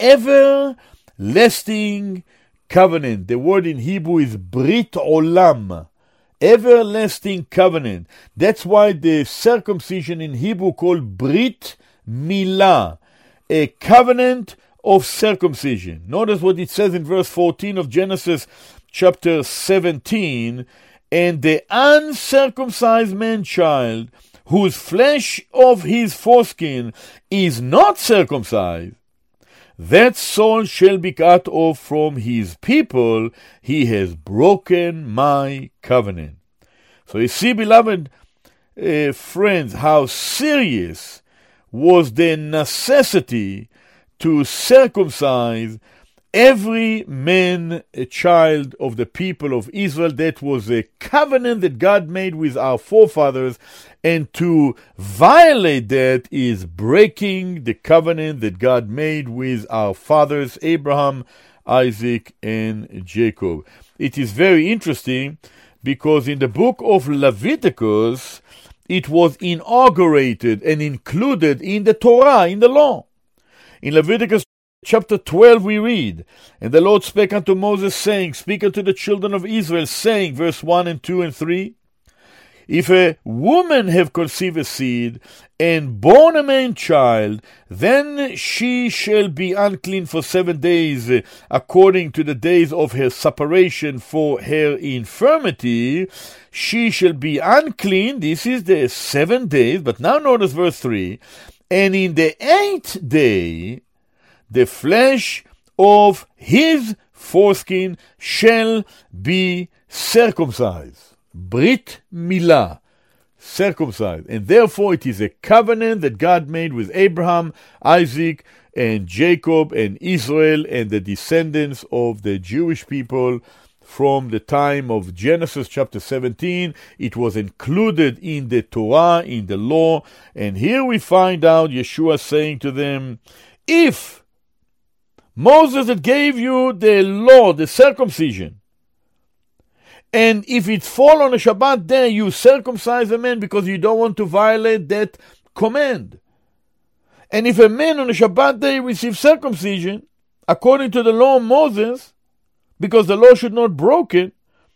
everlasting covenant." The word in Hebrew is brit olam, everlasting covenant. That's why the circumcision in Hebrew called brit milah, a covenant of circumcision. Notice what it says in verse fourteen of Genesis chapter seventeen, "And the uncircumcised man-child, whose flesh of his foreskin is not circumcised, that soul shall be cut off from his people. He has broken my covenant." So you see, beloved uh, friends, how serious was the necessity to circumcise every man a child of the people of Israel. That was a covenant that God made with our forefathers, and to violate that is breaking the covenant that God made with our fathers, Abraham, Isaac, and Jacob. It is very interesting because in the book of Leviticus, it was inaugurated and included in the Torah, in the law. In Leviticus chapter twelve we read, "And the Lord spake unto Moses, saying, Speak unto the children of Israel, saying," verse one and two and three, "If a woman have conceived a seed, and born a man child, then she shall be unclean for seven days, according to the days of her separation for her infirmity. She shall be unclean." This is the seven days, but now notice verse three, "And in the eighth day, the flesh of his foreskin shall be circumcised." Brit Milah, circumcised. And therefore it is a covenant that God made with Abraham, Isaac, and Jacob, and Israel, and the descendants of the Jewish people from the time of Genesis chapter seventeen. It was included in the Torah, in the law. And here we find out Yeshua saying to them, if Moses that gave you the law, the circumcision, and if it fall on a Shabbat day, you circumcise a man because you don't want to violate that command. And if a man on a Shabbat day receives circumcision, according to the law of Moses, because the law should not be broken,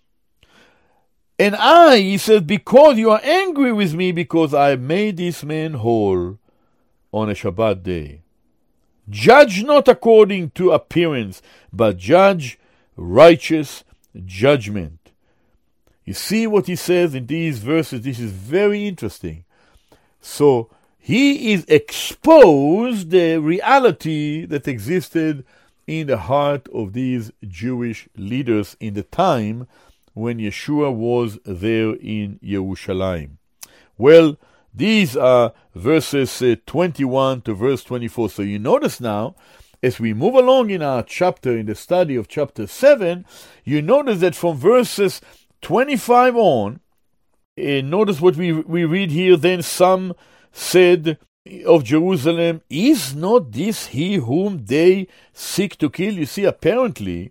and I, he says, because you are angry with me, because I made this man whole on a Shabbat day. Judge not according to appearance, but judge righteous judgment. You see what he says in these verses? This is very interesting. So he is exposed the reality that existed in the heart of these Jewish leaders in the time when Yeshua was there in Yerushalayim. Well, these are verses uh, twenty-one to verse twenty-four. So you notice now, as we move along in our chapter, in the study of chapter seven, you notice that from verses twenty-five on, uh, notice what we, we read here. Then some said of Jerusalem, is not this he whom they seek to kill? You see, apparently,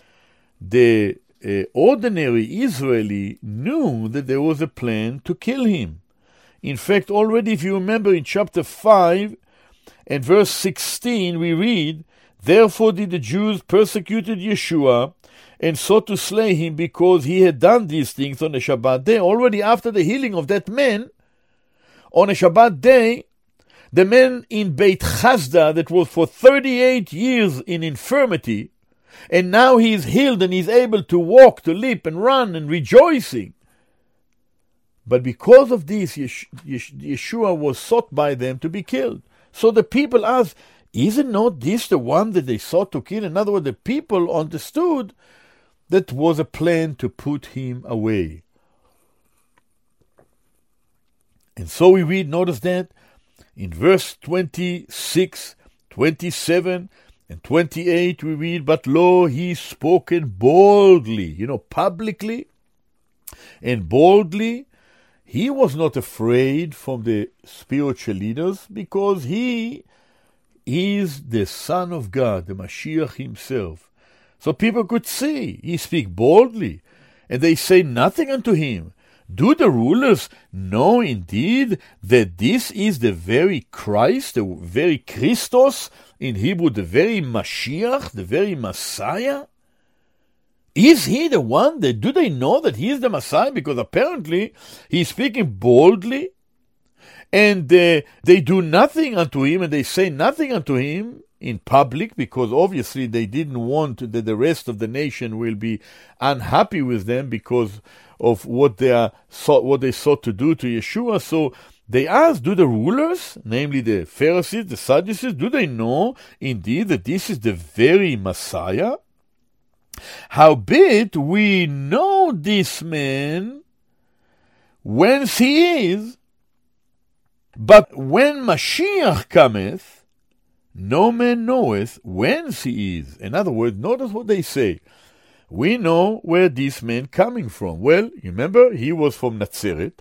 the uh, ordinary Israeli knew that there was a plan to kill him. In fact, already if you remember in chapter five and verse sixteen, we read, "Therefore did the Jews persecuted Yeshua, and sought to slay him, because he had done these things on a Shabbat day." Already after the healing of that man, on a Shabbat day, the man in Beit Chazda that was for thirty-eight years in infirmity, and now he is healed and he's able to walk, to leap and run and rejoicing. But because of this, Yeshua was sought by them to be killed. So the people asked, is it not this the one that they sought to kill? In other words, the people understood that was a plan to put him away. And so we read, notice that, in verse twenty-six, twenty-seven, and twenty-eight, we read, "But lo, he spoken boldly," you know, publicly and boldly. He was not afraid from the spiritual leaders, because he is the Son of God, the Mashiach himself. So people could see, he speak boldly, and they say nothing unto him. Do the rulers know indeed that this is the very Christ, the very Christos, in Hebrew, the very Mashiach, the very Messiah? Is he the one? That, do they know that he is the Messiah? Because apparently he is speaking boldly, and uh, they do nothing unto him, and they say nothing unto him in public, because obviously they didn't want that the rest of the nation will be unhappy with them because of what they are sought, what they sought to do to Yeshua. So they asked, do the rulers, namely the Pharisees, the Sadducees, do they know indeed that this is the very Messiah? Howbeit we know this man whence he is, but when Mashiach cometh, no man knoweth whence he is. In other words, notice what they say. We know where this man coming from. Well, you remember, he was from Nazareth.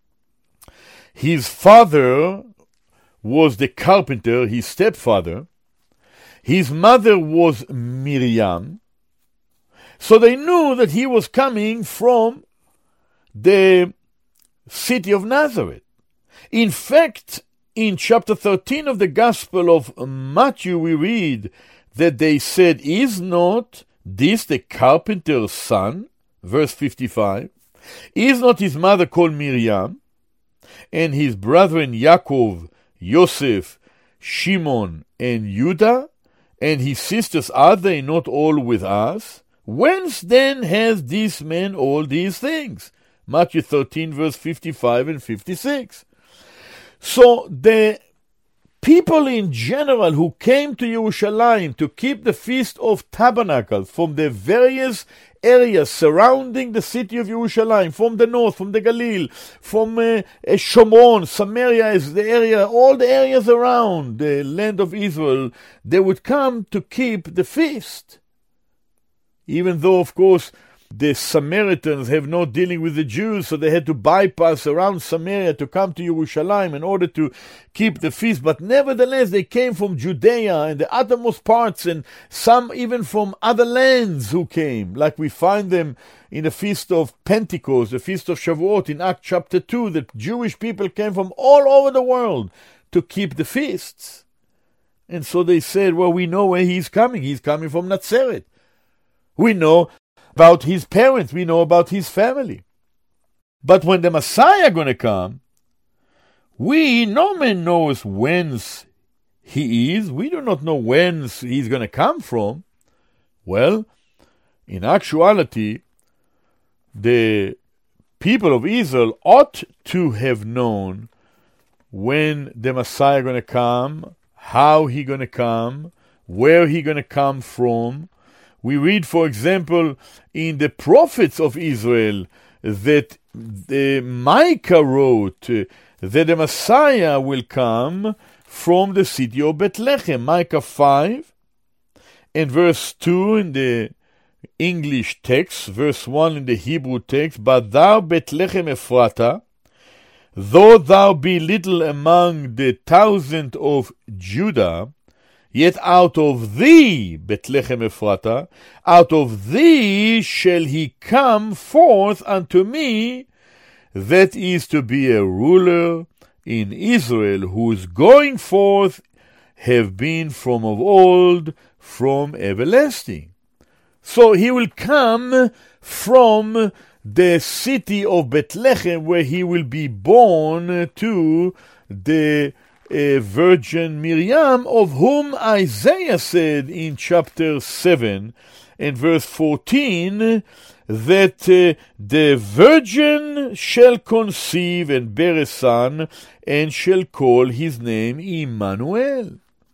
His father was the carpenter, his stepfather. His mother was Miriam. So they knew that he was coming from the city of Nazareth. In fact, in chapter thirteen of the Gospel of Matthew, we read that they said, "Is not this the carpenter's son?" Verse fifty-five. "Is not his mother called Miriam? And his brethren Yaakov, Yosef, Shimon, and Judah? And his sisters, are they not all with us? Whence then has this man all these things?" Matthew thirteen, verse fifty-five and fifty-six. So the people in general who came to Jerusalem to keep the Feast of Tabernacles from the various areas surrounding the city of Jerusalem, from the north, from the Galilee, from uh, Shomron, Samaria is the area, all the areas around the land of Israel, they would come to keep the feast. Even though, of course, the Samaritans have no dealing with the Jews, so they had to bypass around Samaria to come to Jerusalem in order to keep the feast. But nevertheless, they came from Judea and the uttermost parts, and some even from other lands who came, like we find them in the Feast of Pentecost, the Feast of Shavuot in Acts chapter two, that Jewish people came from all over the world to keep the feasts. And so they said, well, we know where he's coming. He's coming from Nazareth. We know about his parents, we know about his family. But when the Messiah going to come, we, no man knows whence he is. We do not know whence he's going to come from. Well, in actuality, the people of Israel ought to have known when the Messiah going to come, how he going to come, where he going to come from. We read, for example, in the prophets of Israel that the Micah wrote uh, that the Messiah will come from the city of Bethlehem. Micah five and verse two in the English text, verse one in the Hebrew text, "But thou, Bethlehem Ephratah, though thou be little among the thousand of Judah, yet out of thee, Bethlehem Ephratah, out of thee shall he come forth unto me, that is to be a ruler in Israel, whose going forth have been from of old, from everlasting." So he will come from the city of Bethlehem, where he will be born to the a virgin Miriam, of whom Isaiah said in chapter seven and verse fourteen that uh, the virgin shall conceive and bear a son, and shall call his name Emmanuel.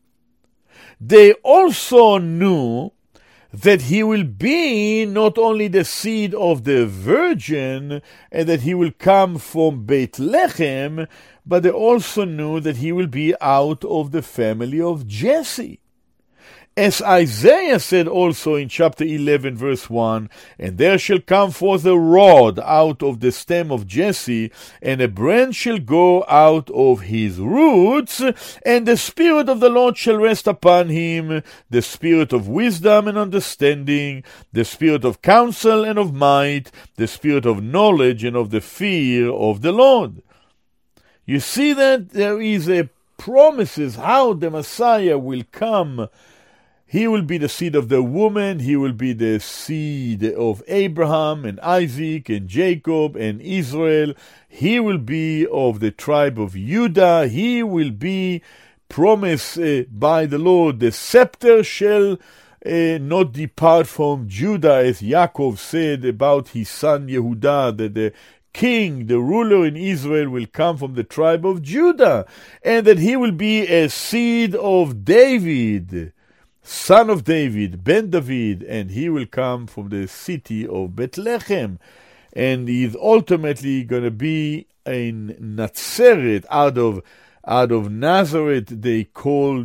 They also knew that he will be not only the seed of the virgin, and that he will come from Bethlehem, but they also knew that he will be out of the family of Jesse. As Isaiah said also in chapter eleven, verse one, "And there shall come forth a rod out of the stem of Jesse, and a branch shall go out of his roots, and the Spirit of the Lord shall rest upon him, the Spirit of wisdom and understanding, the Spirit of counsel and of might, the Spirit of knowledge and of the fear of the Lord." You see that there is a promises how the Messiah will come. He will be the seed of the woman. He will be the seed of Abraham and Isaac and Jacob and Israel. He will be of the tribe of Judah. He will be promised uh, by the Lord. The scepter shall uh, not depart from Judah, as Yaakov said about his son Yehudah, that the king, the ruler in Israel, will come from the tribe of Judah, and that he will be a seed of David, son of David, Ben David, and he will come from the city of Bethlehem, and he's ultimately going to be in Nazareth. Out of out of Nazareth, they called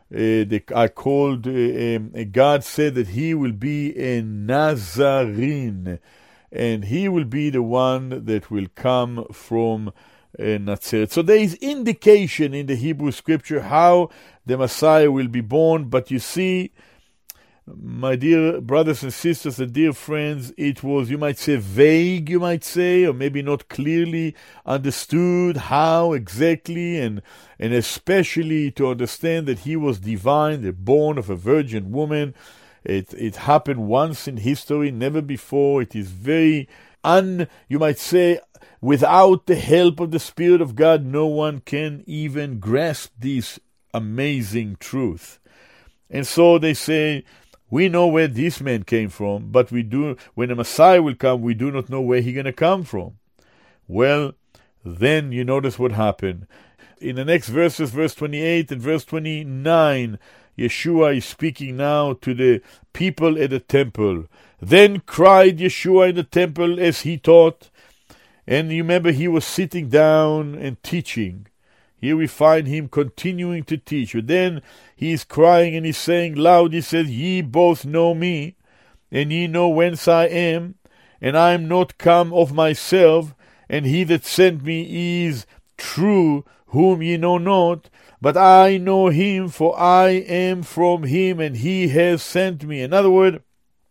Uh, they are called, uh, um, God said that he will be a Nazarene, and he will be the one that will come from uh, Nazareth. So there is indication in the Hebrew scripture how the Messiah will be born, but you see, my dear brothers and sisters and dear friends, it was, you might say, vague, you might say, or maybe not clearly understood how exactly, and and especially to understand that he was divine, the born of a virgin woman. It it happened once in history, never before. It is very un, you might say, without the help of the Spirit of God, no one can even grasp this amazing truth. And so they say, we know where this man came from, but we do, when the Messiah will come, we do not know where he's going to come from. Well, then you notice what happened. In the next verses, verse twenty-eight and verse twenty-nine, Yeshua is speaking now to the people at the temple. Then cried Yeshua in the temple as he taught. And you remember he was sitting down and teaching. Here we find him continuing to teach. But then he is crying and he's saying loud, he says, Ye both know me, and ye know whence I am, and I am not come of myself, and he that sent me is true, whom ye know not, but I know him, for I am from him, and he has sent me. In other words,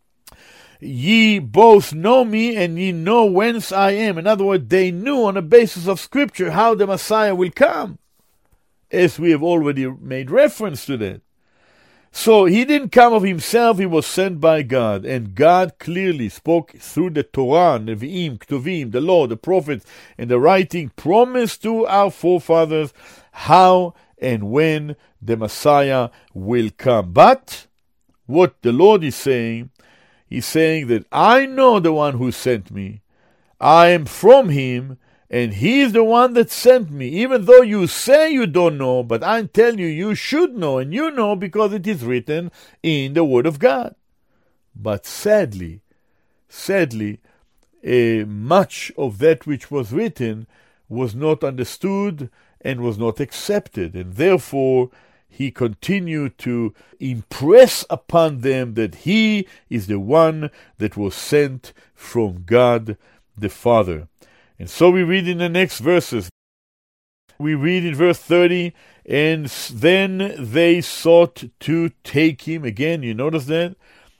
ye both know me, and ye know whence I am. In other words, they knew on the basis of Scripture how the Messiah will come, as we have already made reference to that. So he didn't come of himself, he was sent by God, and God clearly spoke through the Torah, Nevi'im, Ketuvim, the law, the prophets, and the writing, promised to our forefathers how and when the Messiah will come. But what the Lord is saying, He's saying that I know the one who sent me. I am from him, and he is the one that sent me. Even though you say you don't know, but I tell you, you should know, and you know because it is written in the Word of God. But sadly, sadly, uh, much of that which was written was not understood and was not accepted, and therefore he continued to impress upon them that he is the one that was sent from God the Father. And so we read in the next verses. We read in verse thirty, and then they sought to take him. Again, you notice that?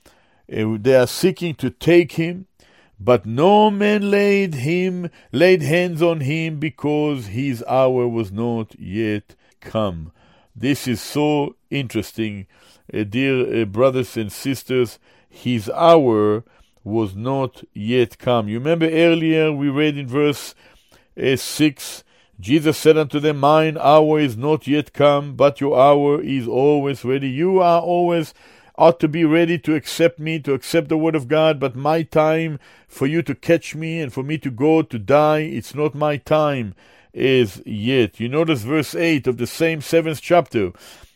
They are seeking to take him, but no man laid him, laid hands on him, because his hour was not yet come. This is so interesting, uh, dear uh, brothers and sisters. His hour was not yet come. You remember earlier we read in verse uh, six, Jesus said unto them, Mine hour is not yet come, but your hour is always ready. You are always ought to be ready to accept me, to accept the word of God, but my time for you to catch me and for me to go to die, it's not my time is yet. You notice verse eight of the same seventh chapter.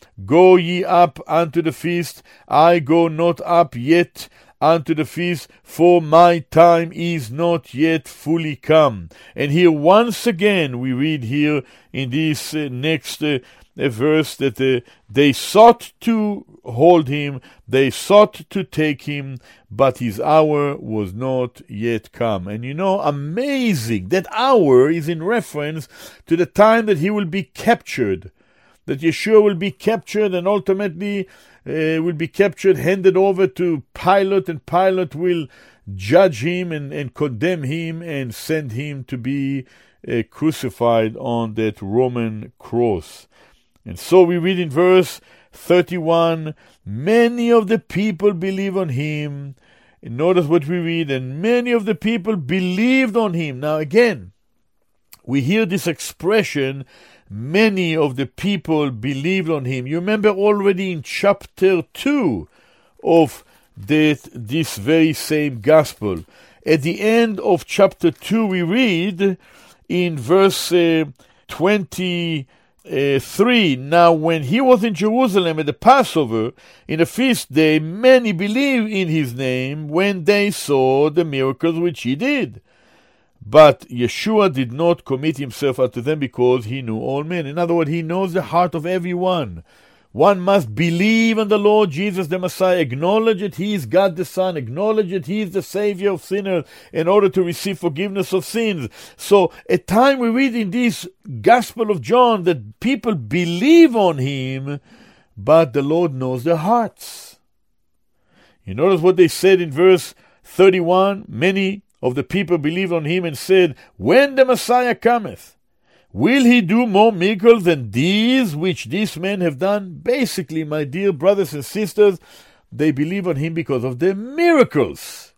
Go ye up unto the feast, I go not up yet unto the feast, for my time is not yet fully come. And here once again we read here in this uh, next uh, verse that uh, they sought to hold him, they sought to take him, but his hour was not yet come. And you know, amazing, that hour is in reference to the time that he will be captured, that Yeshua will be captured and ultimately uh, will be captured, handed over to Pilate, and Pilate will judge him and, and condemn him and send him to be uh, crucified on that Roman cross. And so we read in verse thirty-one, many of the people believe on him. And notice what we read, and many of the people believed on him. Now again, we hear this expression, many of the people believed on him. You remember already in chapter two of that, this very same gospel. At the end of chapter two, we read in verse uh, twenty, Uh, three, now when he was in Jerusalem at the Passover, in the feast day, many believed in his name when they saw the miracles which he did. But Yeshua did not commit himself unto them, because he knew all men. In other words, he knows the heart of everyone. One must believe in the Lord Jesus the Messiah, acknowledge that He is God the Son, acknowledge that He is the Savior of sinners in order to receive forgiveness of sins. So at time we read in this Gospel of John that people believe on Him, but the Lord knows their hearts. You notice what they said in verse thirty-one? Many of the people believed on Him and said, "When the Messiah cometh, will He do more miracles than these which these men have done?" Basically, my dear brothers and sisters, they believe on Him because of the miracles.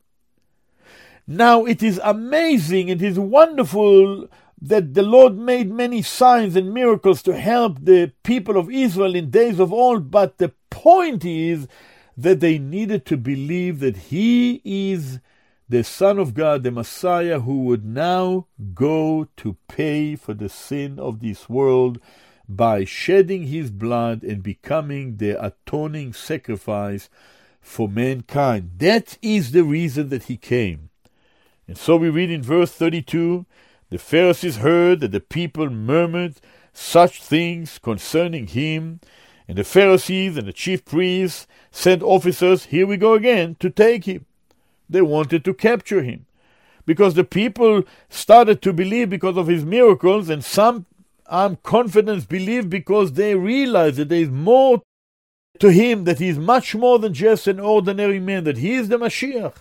Now, it is amazing, it is wonderful that the Lord made many signs and miracles to help the people of Israel in days of old, but the point is that they needed to believe that He is the Son of God, the Messiah, who would now go to pay for the sin of this world by shedding His blood and becoming the atoning sacrifice for mankind. That is the reason that He came. And so we read in verse thirty-two, the Pharisees heard that the people murmured such things concerning Him, and the Pharisees and the chief priests sent officers, here we go again, to take Him. They wanted to capture Him, because the people started to believe because of His miracles, and some, I'm confident, believe because they realize that there is more to Him, that He is much more than just an ordinary man, that He is the Mashiach.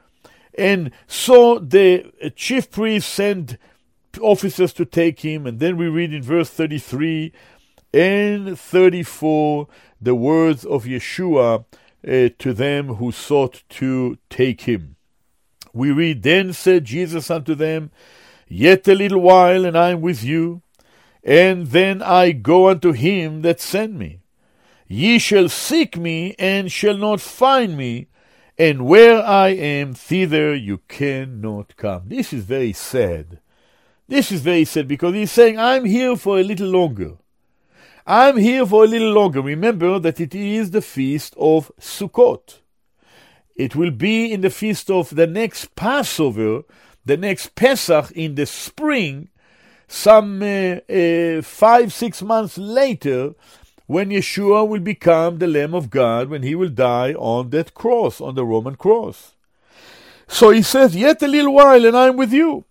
And so the chief priests sent officers to take Him, and then we read in verse thirty-three and thirty-four the words of Yeshua Uh, to them who sought to take Him. We read, "Then said Jesus unto them, Yet a little while, and I am with you, and then I go unto Him that sent me. Ye shall seek me, and shall not find me, and where I am, thither you cannot come." This is very sad. This is very sad, because He's saying, I'm here for a little longer. I'm here for a little longer. Remember that it is the feast of Sukkot. It will be in the feast of the next Passover, the next Pesach in the spring, some uh, uh, five, six months later, when Yeshua will become the Lamb of God, when He will die on that cross, on the Roman cross. So He says, "Yet a little while, and I'm with you.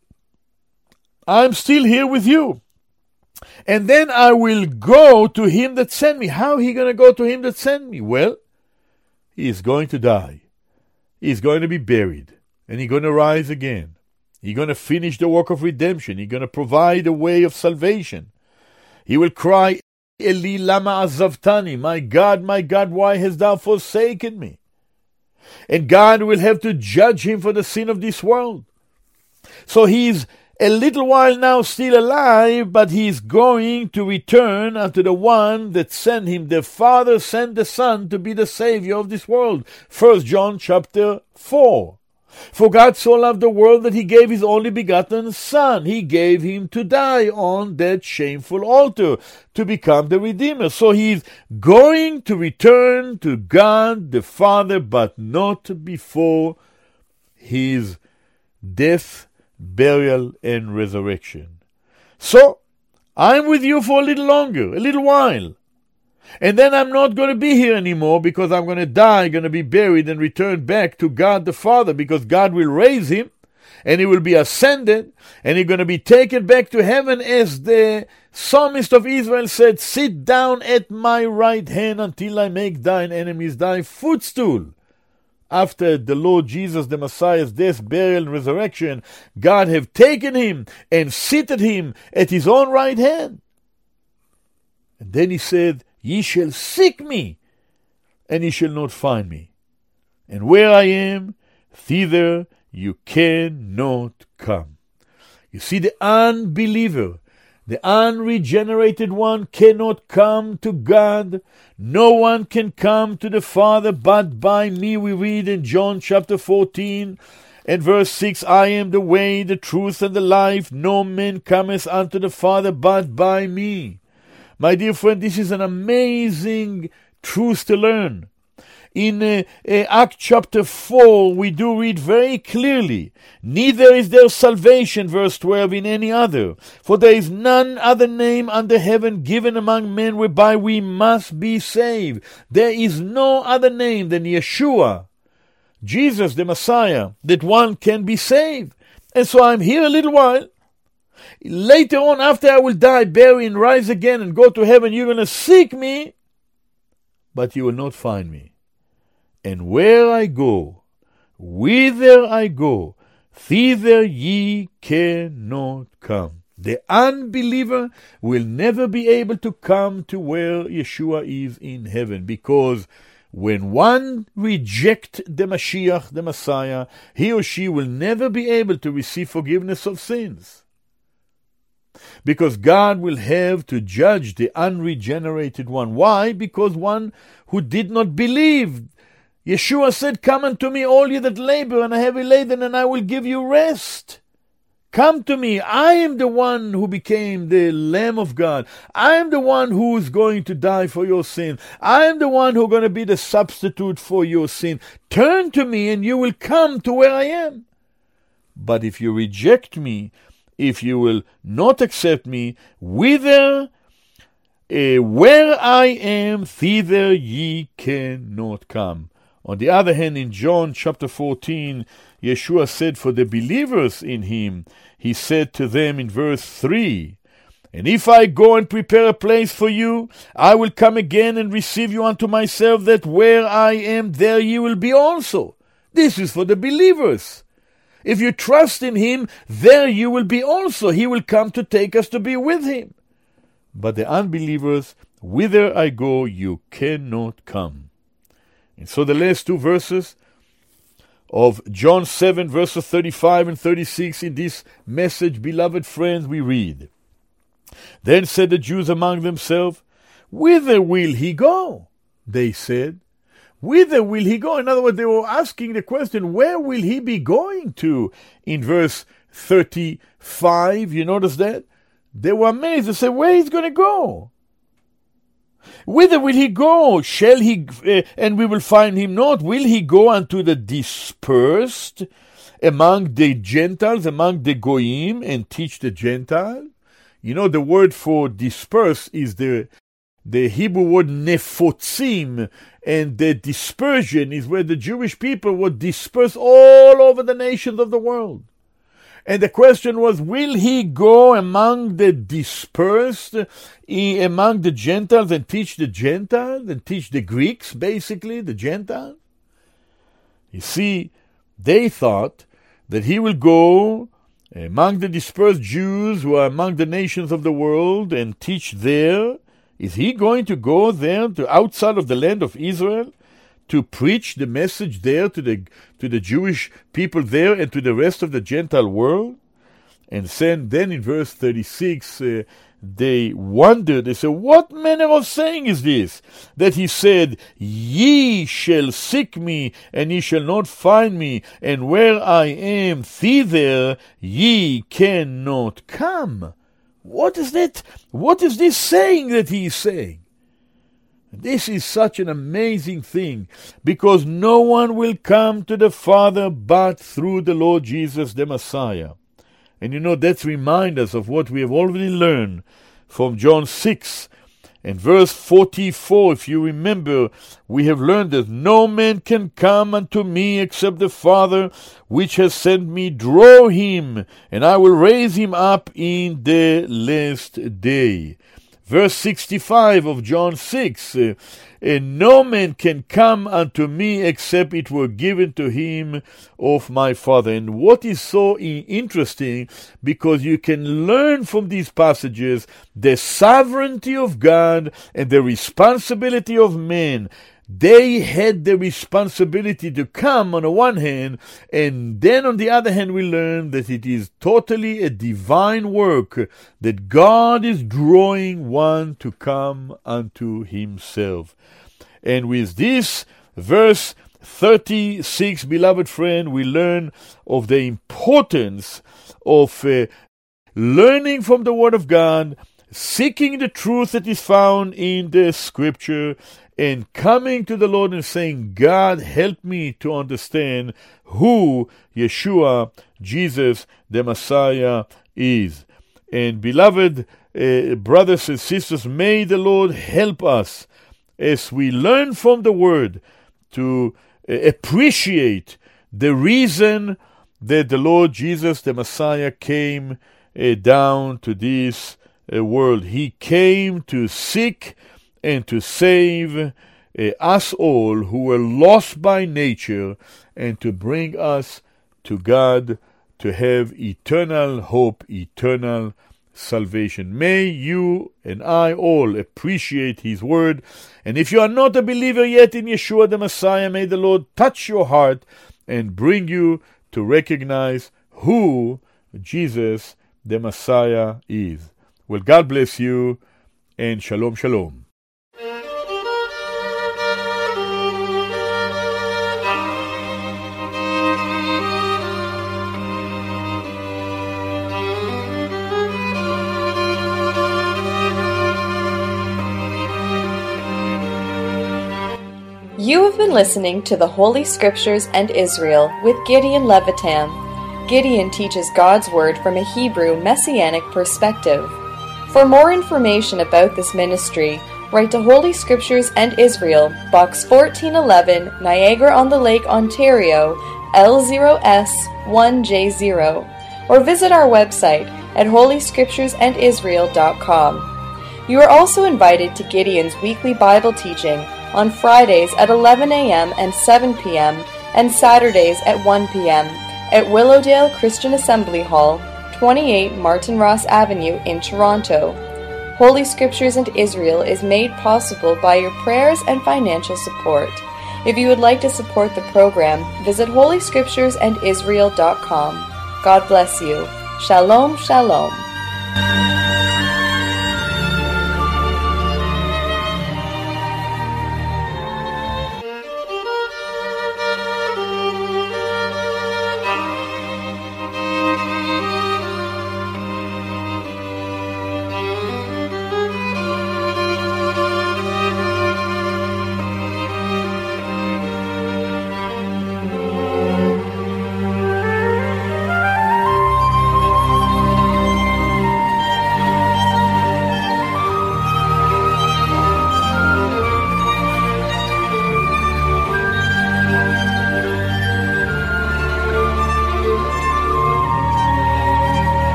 I'm still here with you. And then I will go to Him that sent me." How are He going to go to Him that sent me? Well, He is going to die. He is going to be buried. And He's going to rise again. He's going to finish the work of redemption. He's going to provide a way of salvation. He will cry, "Eli lama azavtani," "My God, my God, why hast thou forsaken me?" And God will have to judge him for the sin of this world. So He's a little while now still alive, but He is going to return unto the one that sent Him. The Father sent the Son to be the Savior of this world. First John chapter four. "For God so loved the world that He gave His only begotten Son." He gave Him to die on that shameful altar to become the Redeemer. So He's going to return to God the Father, but not before His death, burial, and resurrection. So, I'm with you for a little longer, a little while. And then I'm not going to be here anymore, because I'm going to die, going to be buried, and return back to God the Father, because God will raise Him, and He will be ascended, and He's going to be taken back to heaven, as the psalmist of Israel said, "Sit down at my right hand until I make thine enemies thy footstool." After the Lord Jesus, the Messiah's death, burial, and resurrection, God have taken Him and seated Him at His own right hand. And then He said, "Ye shall seek me, and ye shall not find me. And where I am, thither you cannot come." You see, the unbeliever, the unregenerated one, cannot come to God. No one can come to the Father but by me. We read in John chapter fourteen and verse six, "I am the way, the truth, and the life. No man cometh unto the Father but by me." My dear friend, this is an amazing truth to learn. In uh, uh, Acts chapter four, we do read very clearly, neither is there salvation, verse twelve, in any other, for there is none other name under heaven given among men whereby we must be saved. There is no other name than Yeshua, Jesus the Messiah, that one can be saved. And so I'm here a little while. Later on, after I will die, bury, and rise again and go to heaven, you're going to seek me, but you will not find me. And where I go, whither I go, thither ye cannot come. The unbeliever will never be able to come to where Yeshua is in heaven, because when one rejects the Mashiach, the Messiah, he or she will never be able to receive forgiveness of sins. Because God will have to judge the unregenerated one. Why? Because one who did not believe. Yeshua said, come unto me, all ye that labor and are heavy laden, and I will give you rest. Come to me. I am the one who became the Lamb of God. I am the one who is going to die for your sin. I am the one who is going to be the substitute for your sin. Turn to me and you will come to where I am. But if you reject me, if you will not accept me, whither, uh, where I am, thither ye cannot come. On the other hand, in John chapter fourteen, Yeshua said for the believers in him, he said to them in verse three, and if I go and prepare a place for you, I will come again and receive you unto myself, that where I am, there ye will be also. This is for the believers. If you trust in him, there you will be also. He will come to take us to be with him. But the unbelievers, whither I go, you cannot come. And so the last two verses of John seven, verses thirty-five and thirty-six, in this message, beloved friends, we read, then said the Jews among themselves, whither will he go? They said, whither will he go? In other words, they were asking the question, where will he be going to? In verse thirty-five, you notice that? They were amazed. They said, where is he going to go? Whither will he go? Shall he, uh, and we will find him not? Will he go unto the dispersed among the Gentiles, among the Goyim, and teach the Gentiles? You know, the word for disperse is the the Hebrew word nefotzim, and the dispersion is where the Jewish people were dispersed all over the nations of the world. And the question was, will he go among the dispersed, among the Gentiles, and teach the Gentiles, and teach the Greeks, basically, the Gentiles? You see, they thought that he will go among the dispersed Jews who are among the nations of the world and teach there. Is he going to go there to outside of the land of Israel to preach the message there to the to the Jewish people there and to the rest of the Gentile world? And then, then in verse thirty-six, uh, they wondered. They said, what manner of saying is this? That he said, ye shall seek me, and ye shall not find me, and where I am, thither ye cannot come. What is that? What is this saying that he is saying? This is such an amazing thing, because no one will come to the Father but through the Lord Jesus the Messiah. And you know, that reminds us of what we have already learned from John six and verse forty-four. If you remember, we have learned that no man can come unto me except the Father which has sent me draw him, and I will raise him up in the last day. Verse sixty-five of John six, uh, and no man can come unto me except it were given to him of my Father. And what is so interesting, because you can learn from these passages the sovereignty of God and the responsibility of men. They had the responsibility to come on the one hand, and then on the other hand we learn that it is totally a divine work, that God is drawing one to come unto himself. And with this verse thirty-six, beloved friend, we learn of the importance of uh, learning from the Word of God seeking the truth that is found in the Scripture, and coming to the Lord and saying, God, help me to understand who Yeshua, Jesus, the Messiah, is. And beloved uh, brothers and sisters, may the Lord help us as we learn from the Word to uh, appreciate the reason that the Lord Jesus, the Messiah, came uh, down to this uh, world. He came to seek and to save uh, us all who were lost by nature, and to bring us to God, to have eternal hope, eternal salvation. May you and I all appreciate His Word. And if you are not a believer yet in Yeshua the Messiah, may the Lord touch your heart and bring you to recognize who Jesus the Messiah is. Well, God bless you, and shalom, shalom. You have been listening to the Holy Scriptures and Israel with Gideon Levitam. Gideon teaches God's Word from a Hebrew Messianic perspective. For more information about this ministry, write to Holy Scriptures and Israel, Box fourteen eleven, Niagara-on-the-Lake, Ontario, L zero S one J zero, or visit our website at holy scriptures and israel dot com. You are also invited to Gideon's weekly Bible teaching on Fridays at eleven a.m. and seven p.m. and Saturdays at one p.m. at Willowdale Christian Assembly Hall, twenty-eight Martin Ross Avenue in Toronto. Holy Scriptures and Israel is made possible by your prayers and financial support. If you would like to support the program, visit holy scriptures and israel dot com. God bless you. Shalom, shalom.